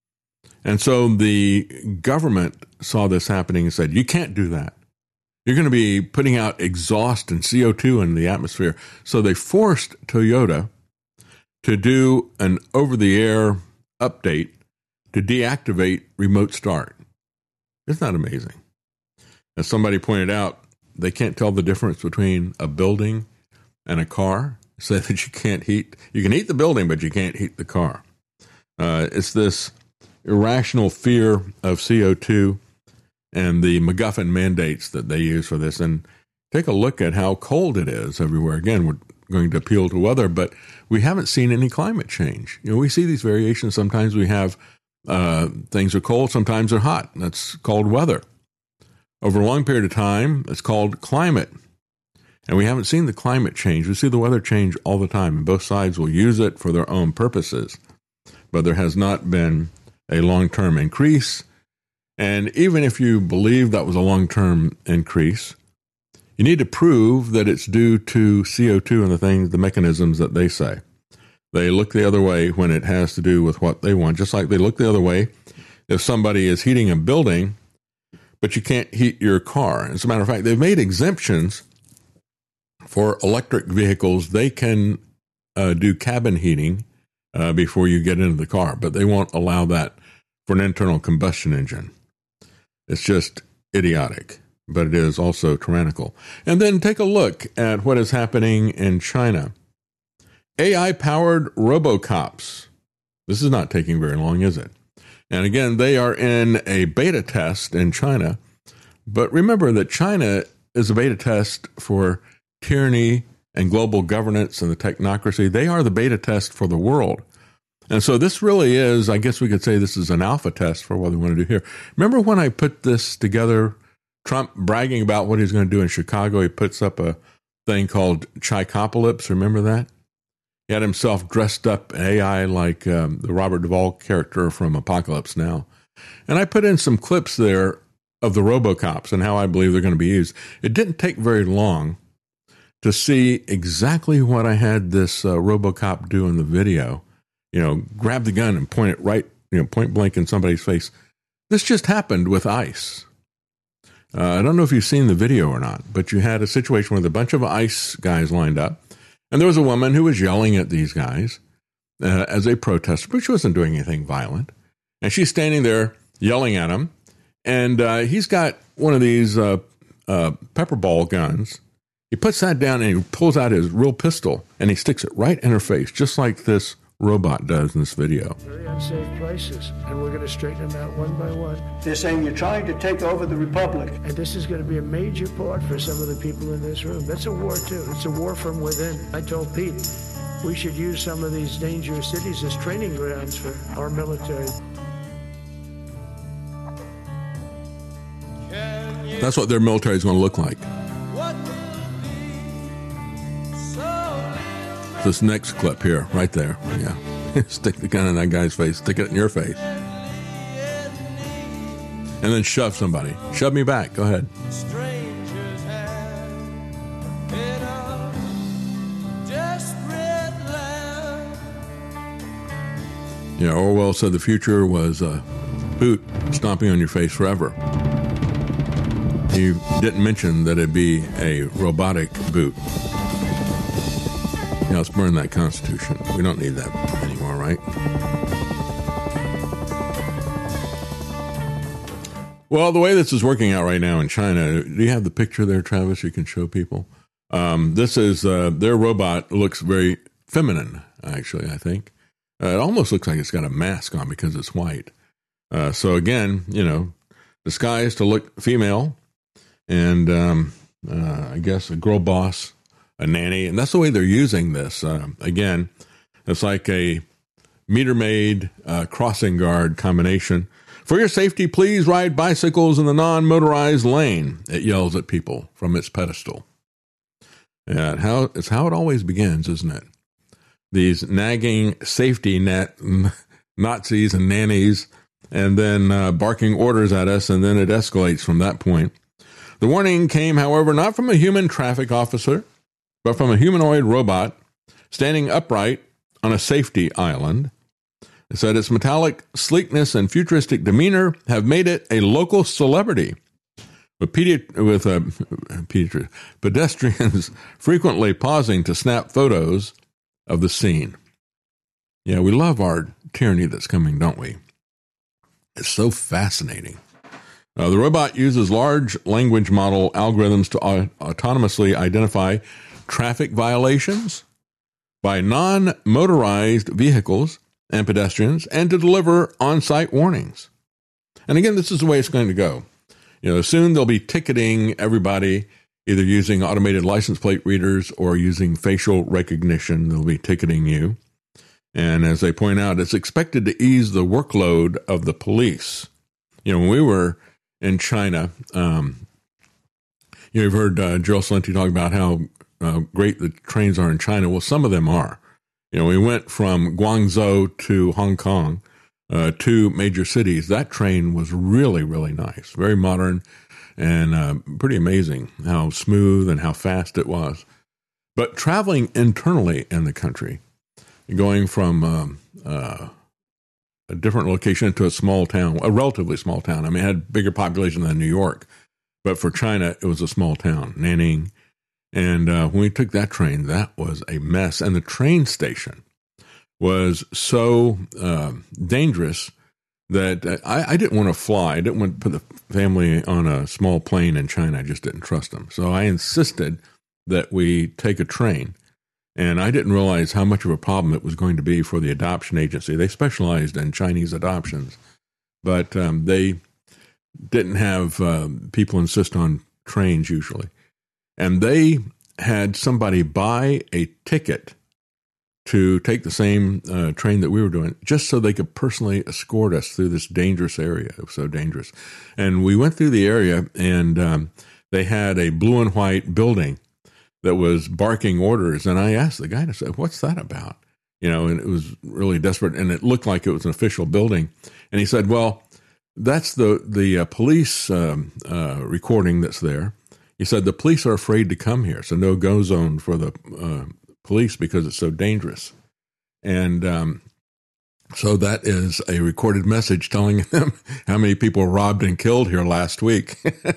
And so the government saw this happening and said, you can't do that. You're going to be putting out exhaust and C O two in the atmosphere. So they forced Toyota to do an over-the-air update to deactivate remote start. Isn't that amazing? As somebody pointed out, they can't tell the difference between a building and a car. Say that you can't heat, you can heat the building, but you can't heat the car. Uh, it's this irrational fear of C O two and the MacGuffin mandates that they use for this. And take a look at how cold it is everywhere. Again, we're going to appeal to weather, but we haven't seen any climate change. You know, we see these variations. Sometimes we have uh, things are cold, sometimes they're hot. That's called weather. Over a long period of time, it's called climate. And we haven't seen the climate change. We see the weather change all the time, and both sides will use it for their own purposes. But there has not been a long-term increase. And even if you believe that was a long-term increase, you need to prove that it's due to C O two and the things, the mechanisms that they say. They look the other way when it has to do with what they want, just like they look the other way if somebody is heating a building, but you can't heat your car. As a matter of fact, they've made exemptions for electric vehicles. They can uh, do cabin heating uh, before you get into the car, but they won't allow that for an internal combustion engine. It's just idiotic, but it is also tyrannical. And then take a look at what is happening in China. A I-powered robocops. This is not taking very long, is it? And again, they are in a beta test in China. But remember that China is a beta test for tyranny and global governance and the technocracy. They are the beta test for the world. And so this really is, I guess we could say this is an alpha test for what we want to do here. Remember when I put this together, Trump bragging about what he's going to do in Chicago, he puts up a thing called Chikopocalypse. Remember that? He had himself dressed up in A I like um, the Robert Duvall character from Apocalypse Now. And I put in some clips there of the RoboCops and how I believe they're going to be used, it didn't take very long to see exactly what I had this uh, RoboCop do in the video. You know, grab the gun and point it right, you know, point blank in somebody's face. This just happened with ICE. Uh, I don't know if you've seen the video or not, but you had a situation with a bunch of ICE guys lined up, and there was a woman who was yelling at these guys uh, as a protester, but she wasn't doing anything violent. And she's standing there yelling at him, and uh, he's got one of these uh, uh, pepper ball guns. He puts that down and he pulls out his real pistol, and he sticks it right in her face, just like this robot does in this video.
Very unsafe places, and we're going to straighten them out one by one. They're saying you're trying to take over the republic, and this is going to be a major part for some of the people in this room. That's a war, too. It's a war from within. I told Pete we should use some of these dangerous cities as training grounds for our military.
That's what their military is going to look like. This next clip here, right there. Yeah. Stick the gun in that guy's face. Stick it in your face. And then shove somebody. Shove me back. Go ahead. Yeah, Orwell said the future was a boot stomping on your face forever. He didn't mention that it'd be a robotic boot. Yeah, let's burn that Constitution. We don't need that anymore, right? Well, the way this is working out right now in China, do you have the picture there, Travis, you can show people? Um, this is, uh, their robot looks very feminine, actually, I think. Uh, it almost looks like it's got a mask on because it's white. Uh, so again, you know, disguised to look female, and um, uh, I guess a girl boss, a nanny, and that's the way they're using this. Uh, again, it's like a meter-maid uh, crossing guard combination. For your safety, please ride bicycles in the non-motorized lane. It yells at people from its pedestal. Yeah, how, it's how it always begins, isn't it? These nagging safety net Nazis and nannies, and then uh, barking orders at us, and then it escalates from that point. The warning came, however, not from a human traffic officer, but from a humanoid robot standing upright on a safety island. It said its metallic sleekness and futuristic demeanor have made it a local celebrity, with, pedi- with uh, pedi- pedestrians frequently pausing to snap photos of the scene. Yeah, we love our tyranny that's coming, don't we? It's so fascinating. Uh, the robot uses large language model algorithms to uh, autonomously identify traffic violations by non-motorized vehicles and pedestrians, and to deliver on-site warnings. And again, this is the way it's going to go. You know, soon they'll be ticketing everybody, either using automated license plate readers or using facial recognition. They'll be ticketing you. And as they point out, it's expected to ease the workload of the police. You know, when we were in China, um, you know, you've heard uh, Joel Salenti talk about how uh, great the trains are in China. Well, some of them are. You know, we went from Guangzhou to Hong Kong, uh, two major cities. That train was really, really nice, very modern, and uh, pretty amazing how smooth and how fast it was. But traveling internally in the country, going from um, uh, a different location to a small town, a relatively small town. I mean, it had bigger population than New York, but for China, it was a small town, Nanning. And uh, when we took that train, that was a mess. And the train station was so uh, dangerous that I, I didn't want to fly. I didn't want to put the family on a small plane in China. I just didn't trust them. So I insisted that we take a train. And I didn't realize how much of a problem it was going to be for the adoption agency. They specialized in Chinese adoptions, but um, they didn't have uh, people insist on trains usually. And they had somebody buy a ticket to take the same uh, train that we were doing, just so they could personally escort us through this dangerous area. It was so dangerous. And we went through the area, and um, they had a blue and white building that was barking orders. And I asked the guy, I said, what's that about? You know, and it was really desperate, and it looked like it was an official building. And he said, well, that's the the uh, police um, uh, recording that's there. He said the police are afraid to come here, so no go zone for the uh, police because it's so dangerous. And um, so that is a recorded message telling them how many people robbed and killed here last week.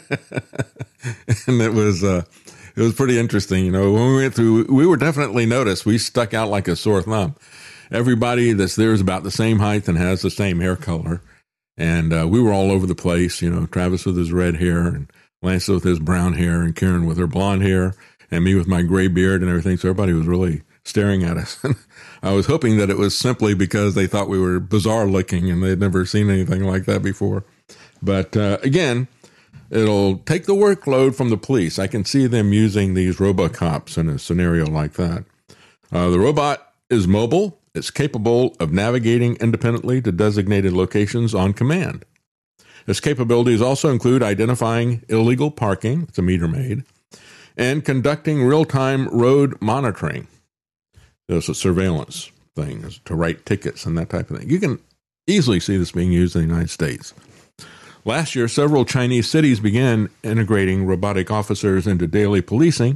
And it was uh, it was pretty interesting. You know, when we went through, we were definitely noticed. We stuck out like a sore thumb. Everybody that's there is about the same height and has the same hair color. And uh, we were all over the place, you know, Travis with his red hair and Lance with his brown hair and Karen with her blonde hair and me with my gray beard and everything. So everybody was really staring at us. I was hoping that it was simply because they thought we were bizarre looking and they'd never seen anything like that before. But uh, again, it'll take the workload from the police. I can see them using these RoboCops in a scenario like that. Uh, the robot is mobile. It's capable of navigating independently to designated locations on command. Its capabilities also include identifying illegal parking, it's a meter maid, and conducting real-time road monitoring. There's a surveillance thing to write tickets and that type of thing. You can easily see this being used in the United States. Last year, several Chinese cities began integrating robotic officers into daily policing.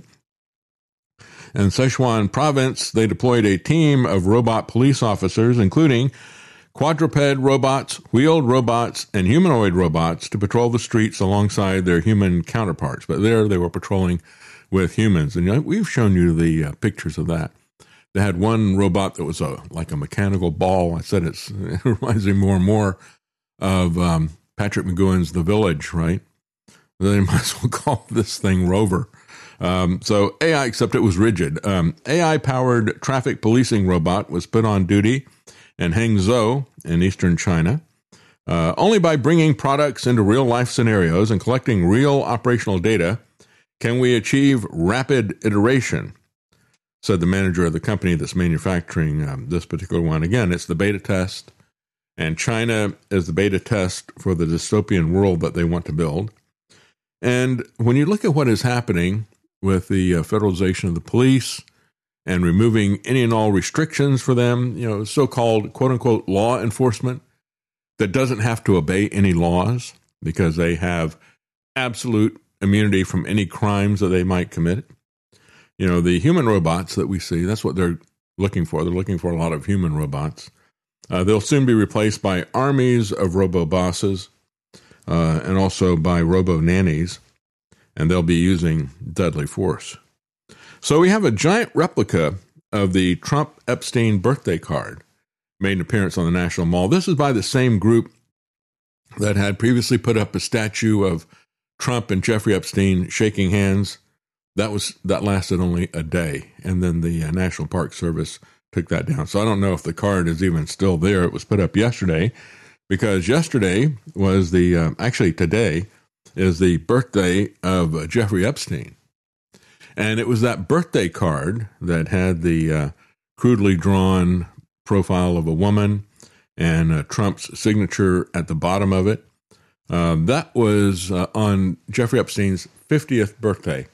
In Sichuan province, they deployed a team of robot police officers, including quadruped robots, wheeled robots, and humanoid robots to patrol the streets alongside their human counterparts. But there they were patrolling with humans. And you know, we've shown you the uh, pictures of that. They had one robot that was a like a mechanical ball. I said it's, it reminds me more and more of um, Patrick McGowan's The Village, right? They might as well call this thing Rover. Um, so A I, except it was rigid. Um, A I-powered traffic policing robot was put on duty in Hangzhou in eastern China. Uh, only by bringing products into real-life scenarios and collecting real operational data can we achieve rapid iteration, said the manager of the company that's manufacturing um, this particular one. Again, it's the beta test, and China is the beta test for the dystopian world that they want to build. And when you look at what is happening with the uh, federalization of the police and removing any and all restrictions for them, you know, so-called quote-unquote law enforcement that doesn't have to obey any laws because they have absolute immunity from any crimes that they might commit. You know, the human robots that we see, that's what they're looking for. They're looking for a lot of human robots. Uh, they'll soon be replaced by armies of robo-bosses uh, and also by robo-nannies, and they'll be using deadly force. So we have a giant replica of the Trump-Epstein birthday card made an appearance on the National Mall. This is by the same group that had previously put up a statue of Trump and Jeffrey Epstein shaking hands. That was that lasted only a day, and then the uh, National Park Service took that down. So I don't know if the card is even still there. It was put up yesterday because yesterday was the, uh, actually today, is the birthday of uh, Jeffrey Epstein. And it was that birthday card that had the uh, crudely drawn profile of a woman and uh, Trump's signature at the bottom of it. Uh, that was uh, on Jeffrey Epstein's fiftieth birthday.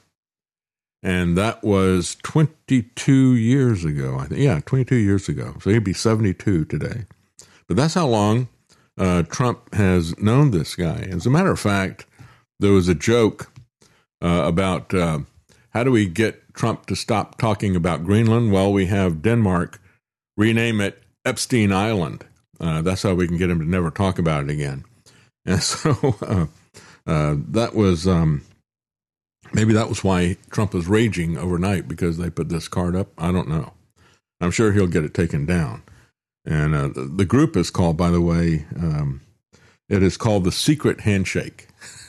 And that was twenty-two years ago, I think. Yeah, twenty-two years ago. So he'd be seventy-two today. But that's how long uh, Trump has known this guy. As a matter of fact, there was a joke uh, about uh, how do we get Trump to stop talking about Greenland? Well, we have Denmark rename it Epstein Island. Uh, that's how we can get him to never talk about it again. And so uh, uh, that was, um, maybe that was why Trump was raging overnight, because they put this card up. I don't know. I'm sure he'll get it taken down. And uh, the, the group is called, by the way, um, it is called the Secret Handshake.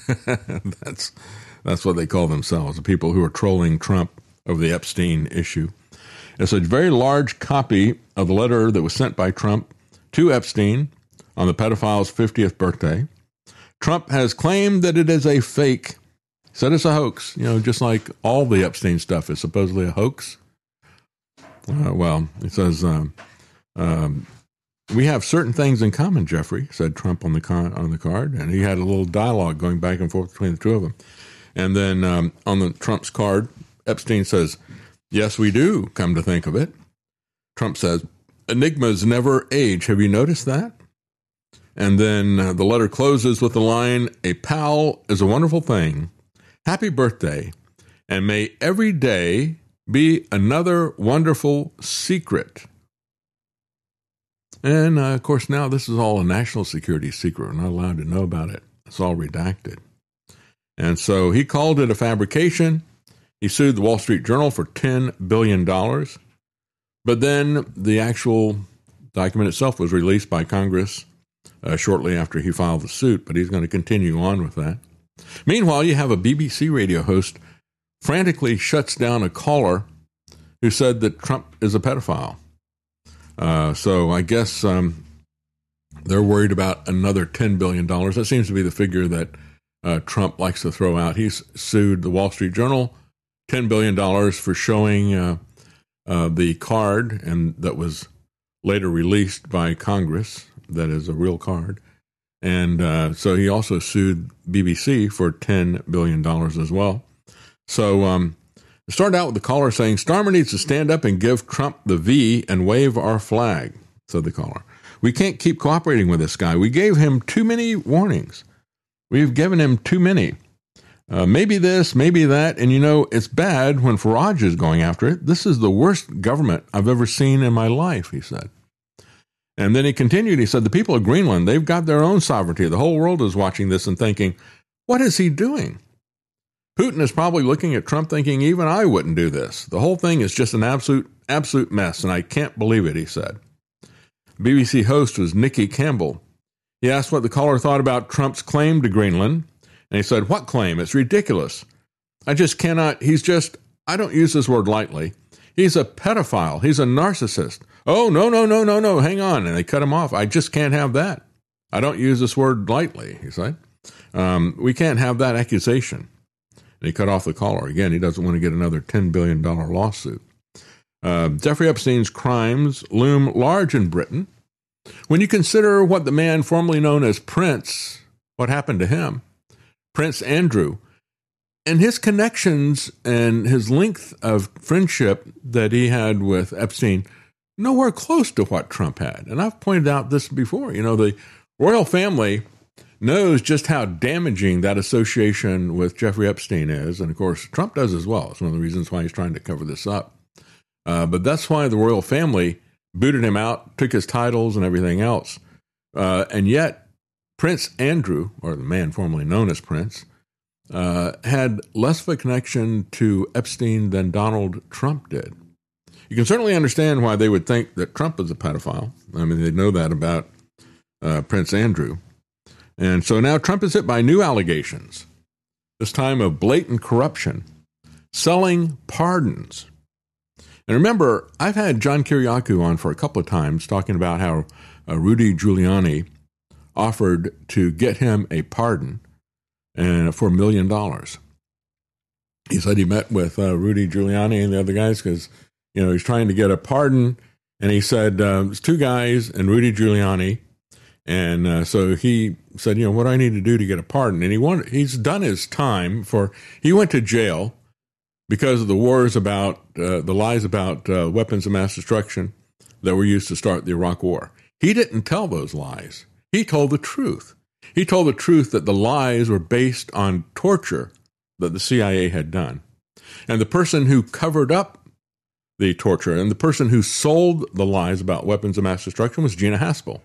that's that's what they call themselves, the people who are trolling Trump over the Epstein issue. It's a very large copy of the letter that was sent by Trump to Epstein on the pedophile's fiftieth birthday. Trump has claimed that it is a fake, said it's a hoax, you know, just like all the Epstein stuff is supposedly a hoax. Uh, well, it says, um, um, we have certain things in common, Jeffrey, said Trump on the con- on the card, and he had a little dialogue going back and forth between the two of them. And then um, on the Trump's card, Epstein says, yes, we do, come to think of it. Trump says, enigmas never age. Have you noticed that? And then uh, the letter closes with the line, "A pal is a wonderful thing. Happy birthday, and may every day be another wonderful secret." And, uh, of course, now this is all a national security secret. We're not allowed to know about it. It's all redacted. And so he called it a fabrication. He sued the Wall Street Journal for ten billion dollars. But then the actual document itself was released by Congress uh, shortly after he filed the suit, but he's going to continue on with that. Meanwhile, you have a B B C radio host frantically shuts down a caller who said that Trump is a pedophile. Uh, so I guess um, they're worried about another ten billion dollars. That seems to be the figure that uh, Trump likes to throw out. He's sued the Wall Street Journal ten billion dollars for showing uh, uh, the card, and that was later released by Congress. That is a real card. And uh, so he also sued B B C for ten billion dollars as well. So um, it started out with the caller saying, "Starmer needs to stand up and give Trump the V and wave our flag," said the caller. "We can't keep cooperating with this guy. We gave him too many warnings. We've given him too many. Uh, maybe this, maybe that. And, you know, it's bad when Farage is going after it. This is the worst government I've ever seen in my life," he said. And then he continued. He said, "The people of Greenland, they've got their own sovereignty. The whole world is watching this and thinking, what is he doing? Putin is probably looking at Trump thinking, even I wouldn't do this. The whole thing is just an absolute, absolute mess, and I can't believe it," he said. B B C host was Nikki Campbell. He asked what the caller thought about Trump's claim to Greenland, and he said, "What claim? It's ridiculous. I just cannot, he's just, I don't use this word lightly. He's a pedophile. He's a narcissist. Oh, no, no, no, no, no, hang on." And they cut him off. "I just can't have that. I don't use this word lightly," he said. Um, "we can't have that accusation." And he cut off the caller. Again, he doesn't want to get another ten billion dollars lawsuit. Uh, Jeffrey Epstein's crimes loom large in Britain. When you consider what the man formerly known as Prince, what happened to him, Prince Andrew, and his connections and his length of friendship that he had with Epstein, nowhere close to what Trump had. And I've pointed out this before. You know, the royal family knows just how damaging that association with Jeffrey Epstein is. And, of course, Trump does as well. It's one of the reasons why he's trying to cover this up. Uh, but that's why the royal family booted him out, took his titles and everything else. Uh, and yet, Prince Andrew, or the man formerly known as Prince, uh, had less of a connection to Epstein than Donald Trump did. You can certainly understand why they would think that Trump is a pedophile. I mean, they know that about uh, Prince Andrew. And so now Trump is hit by new allegations, this time of blatant corruption, selling pardons. And remember, I've had John Kiriakou on for a couple of times talking about how uh, Rudy Giuliani offered to get him a pardon and for a million dollars. He said he met with uh, Rudy Giuliani and the other guys because, you know, he's trying to get a pardon. And he said, uh, there's two guys and Rudy Giuliani. And uh, so he said, you know, what do I need to do to get a pardon? And he wanted, he's done his time for, he went to jail because of the wars about, uh, the lies about uh, weapons of mass destruction that were used to start the Iraq War. He didn't tell those lies. He told the truth. He told the truth that the lies were based on torture that the C I A had done. And the person who covered up the torture and the person who sold the lies about weapons of mass destruction was Gina Haspel.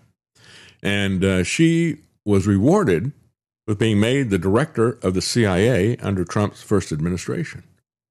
And uh, she was rewarded with being made the director of the C I A under Trump's first administration.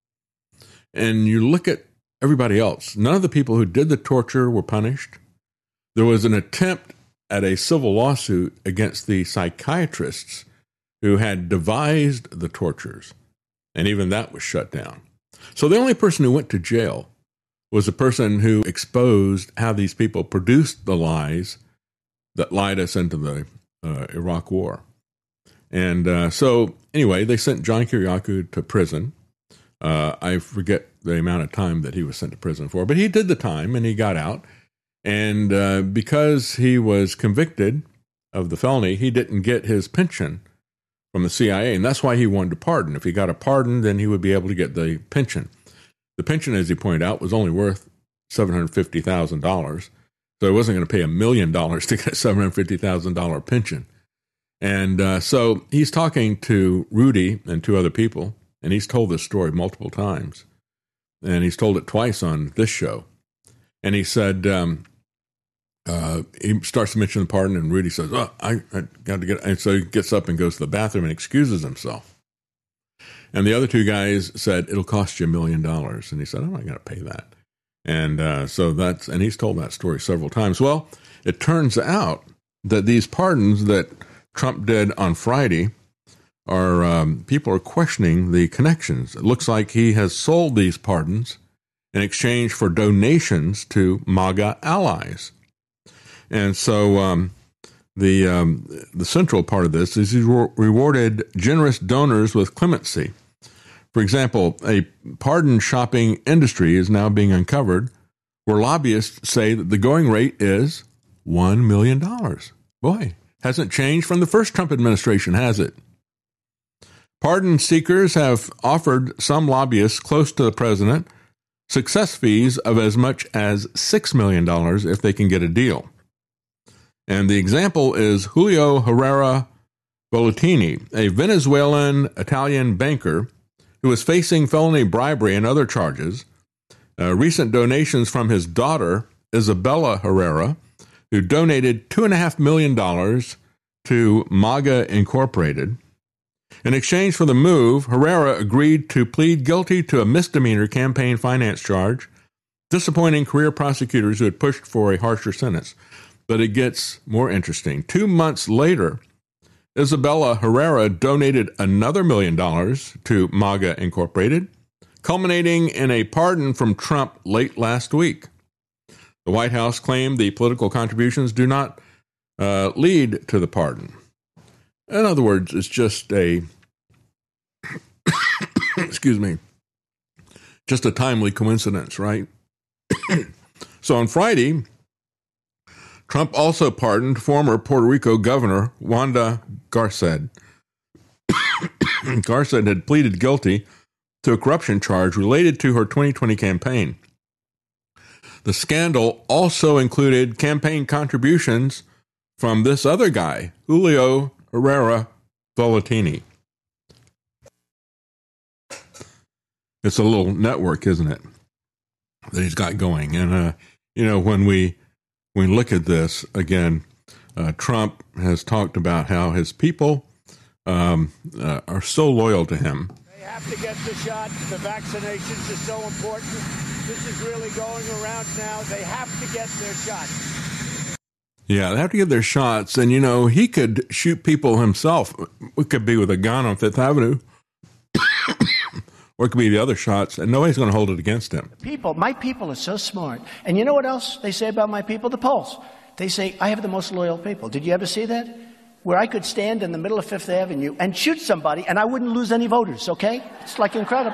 And you look at everybody else. None of the people who did the torture were punished. There was an attempt at a civil lawsuit against the psychiatrists who had devised the tortures, and even that was shut down. So the only person who went to jail was the person who exposed how these people produced the lies that lied us into the uh, Iraq War. And uh, so, anyway, they sent John Kiriakou to prison. Uh, I forget the amount of time that he was sent to prison for, but he did the time and he got out. And uh, because he was convicted of the felony, he didn't get his pension from the C I A, and that's why he wanted a pardon. If he got a pardon, then he would be able to get the pension. The pension, as he pointed out, was only worth seven hundred fifty thousand dollars. So he wasn't going to pay a million dollars to get a seven hundred fifty thousand dollars pension. And uh, so he's talking to Rudy and two other people, and he's told this story multiple times. And he's told it twice on this show. And he said, um, uh, he starts to mention the pardon, and Rudy says, oh, I, I got to get, and so he gets up and goes to the bathroom and excuses himself. And the other two guys said, it'll cost you a million dollars. And he said, I'm not going to pay that. And uh, so that's, and he's told that story several times. Well, it turns out that these pardons that Trump did on Friday are, um, people are questioning the connections. It looks like he has sold these pardons in exchange for donations to MAGA allies. And so um, the um, the central part of this is he re- rewarded generous donors with clemency. For example, a pardon shopping industry is now being uncovered where lobbyists say that the going rate is one million dollars. Boy, hasn't changed from the first Trump administration, has it? Pardon seekers have offered some lobbyists close to the president success fees of as much as six million dollars if they can get a deal. And the example is Julio Herrera Bolotini, a Venezuelan-Italian banker who is facing felony bribery and other charges. Uh, recent donations from his daughter, Isabella Herrera, who donated two point five million dollars to MAGA Incorporated. In exchange for the move, Herrera agreed to plead guilty to a misdemeanor campaign finance charge, disappointing career prosecutors who had pushed for a harsher sentence. But it gets more interesting. Two months later, Isabella Herrera donated another million dollars to MAGA Incorporated, culminating in a pardon from Trump late last week. The White House claimed the political contributions do not uh, lead to the pardon. In other words, it's just a, excuse me, just a timely coincidence, right? So on Friday, Trump also pardoned former Puerto Rico Governor Wanda Garced. Garced had pleaded guilty to a corruption charge related to her twenty twenty campaign. The scandal also included campaign contributions from this other guy, Julio Herrera Bolotini. It's a little network, isn't it, that he's got going. And, uh, you know, when we when we look at this, again, uh, Trump has talked about how his people um, uh, are so loyal to him.
They have to get the shot. The vaccinations are so important. This is really going around now. They have to get their shots.
Yeah, they have to get their shots. And, you know, he could shoot people himself. It could be with a gun on Fifth Avenue. Or it could be the other shots, and nobody's going to hold it against him.
People, my people are so smart. And you know what else they say about my people? The polls. They say, I have the most loyal people. Did you ever see that? Where I could stand in the middle of Fifth Avenue and shoot somebody, and I wouldn't lose any voters, okay? It's like incredible.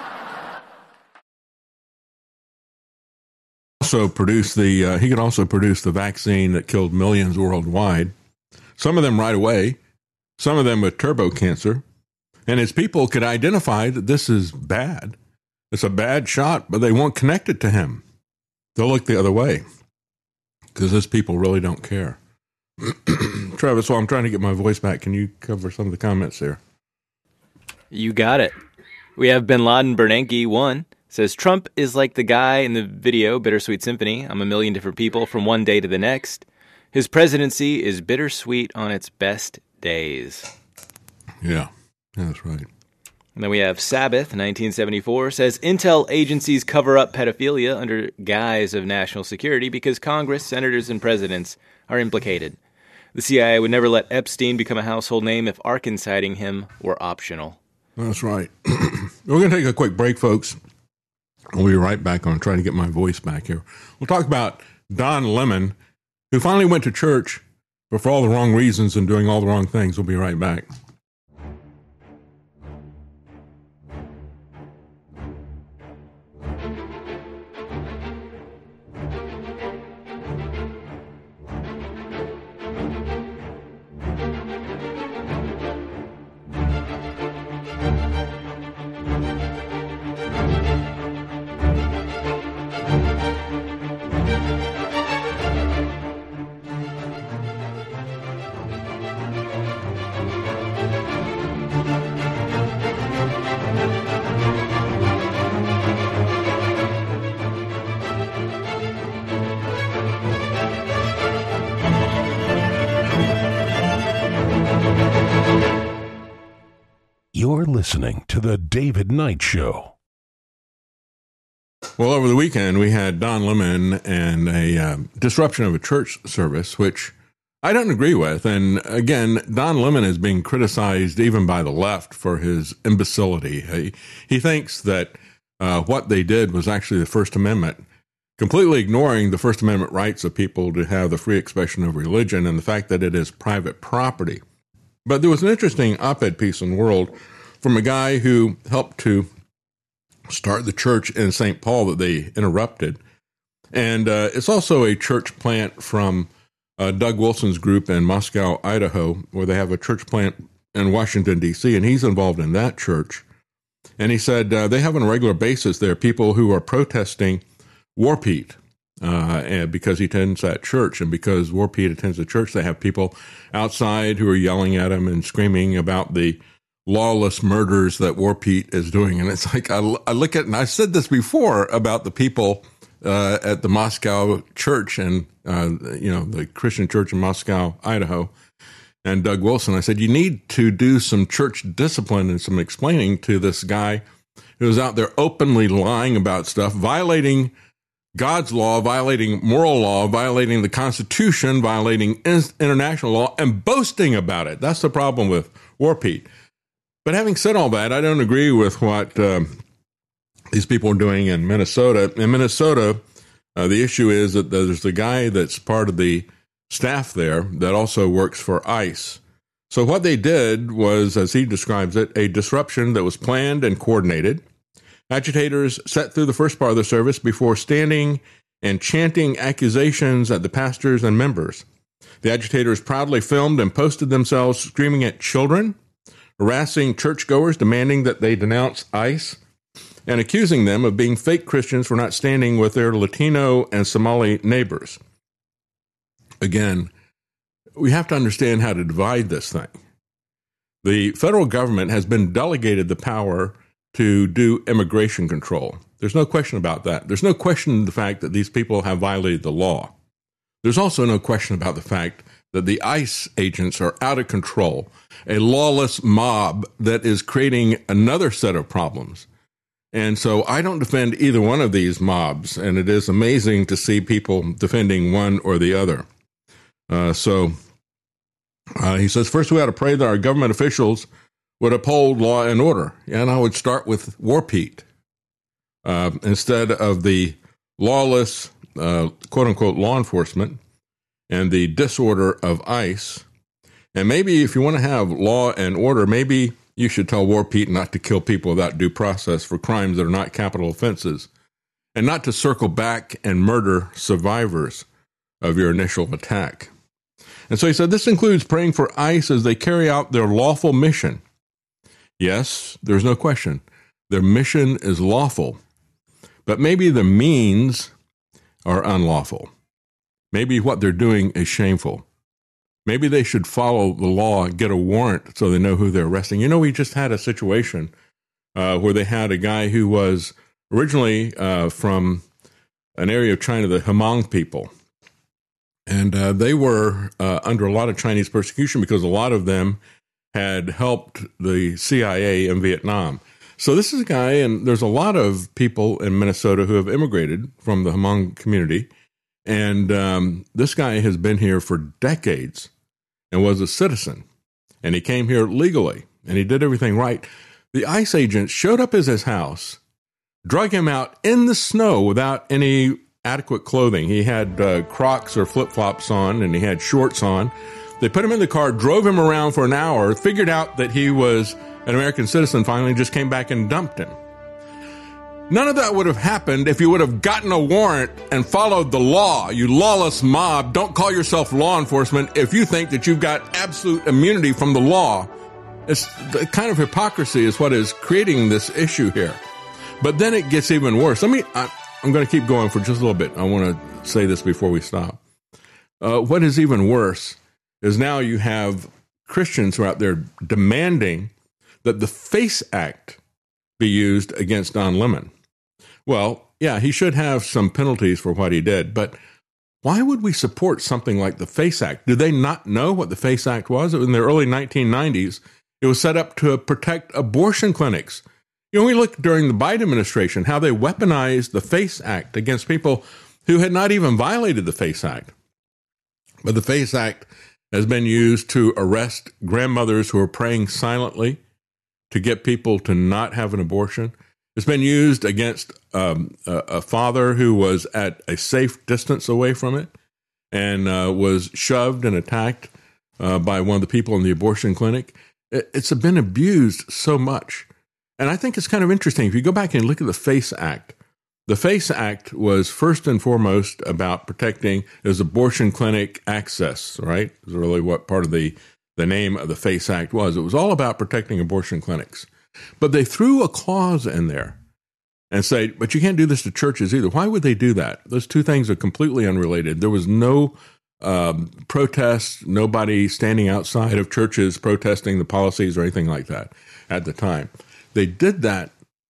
Also produce the, uh, he could also produce the vaccine that killed millions worldwide. Some of them right away, some of them with turbo cancer. And his people could identify that this is bad. It's a bad shot, but they won't connect it to him. They'll look the other way because his people really don't care. Travis, while I'm trying to get my voice back, can you cover some of the comments here?
You got it. We have Bin Laden Bernanke, one, says, Trump is like the guy in the video, Bittersweet Symphony. I'm a million different people from one day to the next. His presidency is bittersweet on its best days.
Yeah. That's right.
And then we have Sabbath, nineteen seventy-four, says intel agencies cover up pedophilia under guise of national security because Congress, senators, and presidents are implicated. The C I A would never let Epstein become a household name if ARC inciting him were optional.
That's right. We're going to take a quick break, folks. We'll be right back on trying to get my voice back here. We'll talk about Don Lemon, who finally went to church, but for all the wrong reasons and doing all the wrong things. We'll be right back.
You're listening to The David Knight Show.
Well, over the weekend, we had Don Lemon and a um, disruption of a church service, which I don't agree with. And again, Don Lemon is being criticized even by the left for his imbecility. He, he thinks that uh, what they did was actually the First Amendment, completely ignoring the First Amendment rights of people to have the free expression of religion and the fact that it is private property. But there was an interesting op-ed piece in World from a guy who helped to start the church in Saint Paul that they interrupted. And uh, it's also a church plant from uh, Doug Wilson's group in Moscow, Idaho, where they have a church plant in Washington, D C, and he's involved in that church. And he said uh, they have on a regular basis there are people who are protesting War Pete uh, and because he attends that church. And because War Pete attends the church, they have people outside who are yelling at him and screaming about the lawless murders that War Pete is doing. And it's like, I, I look at it, and I said this before about the people uh, at the Moscow church and, uh, you know, the Christian church in Moscow, Idaho, and Doug Wilson. I said, you need to do some church discipline and some explaining to this guy who's out there openly lying about stuff, violating God's law, violating moral law, violating the Constitution, violating international law, and boasting about it. That's the problem with War Pete. But having said all that, I don't agree with what um, these people are doing in Minnesota. In Minnesota, uh, the issue is that there's a guy that's part of the staff there that also works for ICE. So what they did was, as he describes it, a disruption that was planned and coordinated. Agitators sat through the first part of the service before standing and chanting accusations at the pastors and members. The agitators proudly filmed and posted themselves screaming at children, harassing churchgoers, demanding that they denounce ICE, and accusing them of being fake Christians for not standing with their Latino and Somali neighbors. Again, we have to understand how to divide this thing. The federal government has been delegated the power to do immigration control. There's no question about that. There's no question the fact that these people have violated the law. There's also no question about the fact that the ICE agents are out of control, a lawless mob that is creating another set of problems. And so I don't defend either one of these mobs, and it is amazing to see people defending one or the other. Uh, so uh, he says, first we ought to pray that our government officials would uphold law and order. And I would start with War Pete uh, instead of the lawless, uh, quote-unquote, law enforcement and the disorder of ICE. And maybe if you want to have law and order, maybe you should tell War Pete not to kill people without due process for crimes that are not capital offenses, and not to circle back and murder survivors of your initial attack. And so he said, this includes praying for ICE as they carry out their lawful mission. Yes, there's no question. Their mission is lawful, but maybe the means are unlawful. Maybe what they're doing is shameful. Maybe they should follow the law and get a warrant so they know who they're arresting. You know, we just had a situation uh, where they had a guy who was originally uh, from an area of China, the Hmong people. And uh, they were uh, under a lot of Chinese persecution because a lot of them had helped the C I A in Vietnam. So this is a guy, and there's a lot of people in Minnesota who have immigrated from the Hmong community. And um, this guy has been here for decades and was a citizen. And he came here legally, and he did everything right. The ICE agents showed up at his house, drug him out in the snow without any adequate clothing. He had uh, Crocs or flip-flops on, and he had shorts on. They put him in the car, drove him around for an hour, figured out that he was an American citizen, finally just came back and dumped him. None of that would have happened if you would have gotten a warrant and followed the law. You lawless mob, don't call yourself law enforcement if you think that you've got absolute immunity from the law. It's the kind of hypocrisy is what is creating this issue here. But then it gets even worse. Let me, I, I'm going to keep going for just a little bit. I want to say this before we stop. Uh, what is even worse is now you have Christians who are out there demanding that the FACE Act be used against Don Lemon. Well, yeah, he should have some penalties for what he did, but why would we support something like the FACE Act? Do they not know what the FACE Act was? In the early nineteen nineties, It was set up to protect abortion clinics. You know, we looked during the Biden administration how they weaponized the FACE Act against people who had not even violated the FACE Act. But the FACE Act has been used to arrest grandmothers who are praying silently to get people to not have an abortion. It's been used against um, a, a father who was at a safe distance away from it and uh, was shoved and attacked uh, by one of the people in the abortion clinic. It, it's been abused so much. And I think it's kind of interesting. If you go back and look at the FACE Act, the FACE Act was first and foremost about protecting as abortion clinic access, right? Is really what part of the, the name of the FACE Act was. It was all about protecting abortion clinics. But they threw a clause in there and say, but you can't do this to churches either. Why would they do that? Those two things are completely unrelated. There was no um, protest, nobody standing outside of churches protesting the policies or anything like that at the time. They did that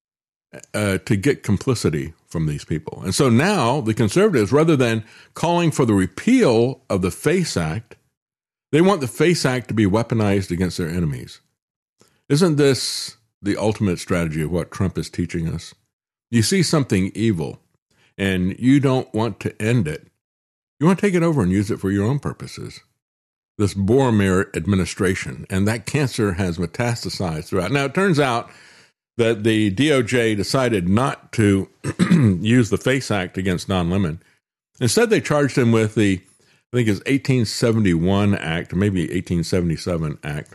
uh, to get complicity from these people. And so now the conservatives, rather than calling for the repeal of the FACE Act, they want the FACE Act to be weaponized against their enemies. Isn't this the ultimate strategy of what Trump is teaching us? You see something evil and you don't want to end it. You want to take it over and use it for your own purposes. This Boromir administration, and that cancer has metastasized throughout. Now, it turns out that the D O J decided not to use the FACE Act against Don Lemon. Instead, they charged him with the, I think it's eighteen seventy-one Act, or maybe eighteen seventy-seven Act,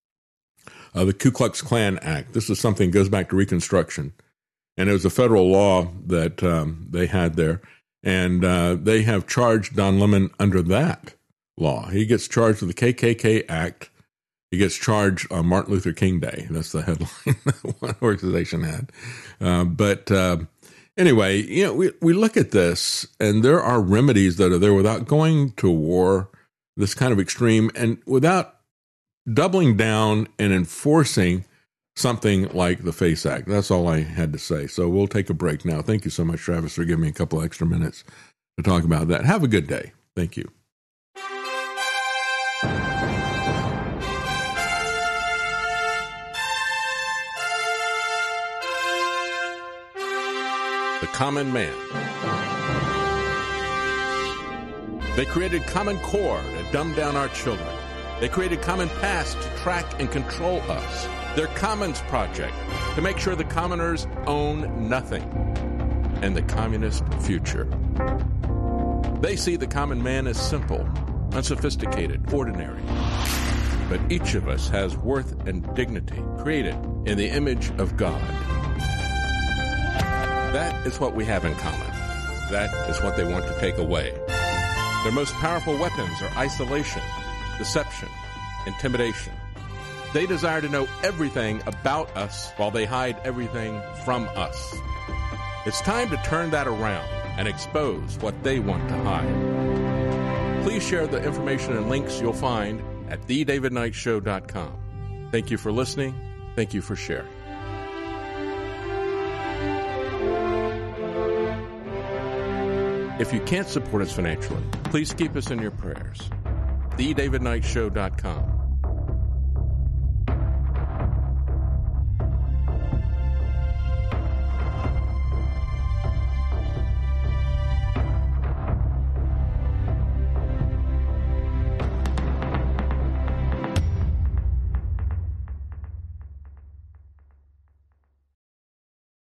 uh, the Ku Klux Klan Act. This is something that goes back to Reconstruction. And it was a federal law that um, they had there. And uh, they have charged Don Lemon under that law. He gets charged with the K K K Act. He gets charged on Martin Luther King Day. That's the headline that one organization had. Uh, but uh, anyway, you know, we, we look at this, and there are remedies that are there without going to war, this kind of extreme, and without doubling down and enforcing something like the FACE Act. That's all I had to say. So we'll take a break now. Thank you so much, Travis, for giving me a couple extra minutes to talk about that. Have a good day. Thank you. The Common Man. They created Common Core to dumb down our children. They created Common Pass to track and control us. Their Commons Project to make sure the commoners own nothing. And the communist future. They see the common man as simple, unsophisticated, ordinary. But each of us has worth and dignity created in the image of God. That is what we have in common. That is what they want to take away. Their most powerful weapons are isolation, deception, intimidation. They desire to know everything about us while they hide everything from us. It's time to turn that around and expose what they want to hide. Please share the information and links you'll find at the david knight show dot com. Thank you for listening. Thank you for sharing. If you can't support us financially, please keep us in your prayers. the david knight show dot com.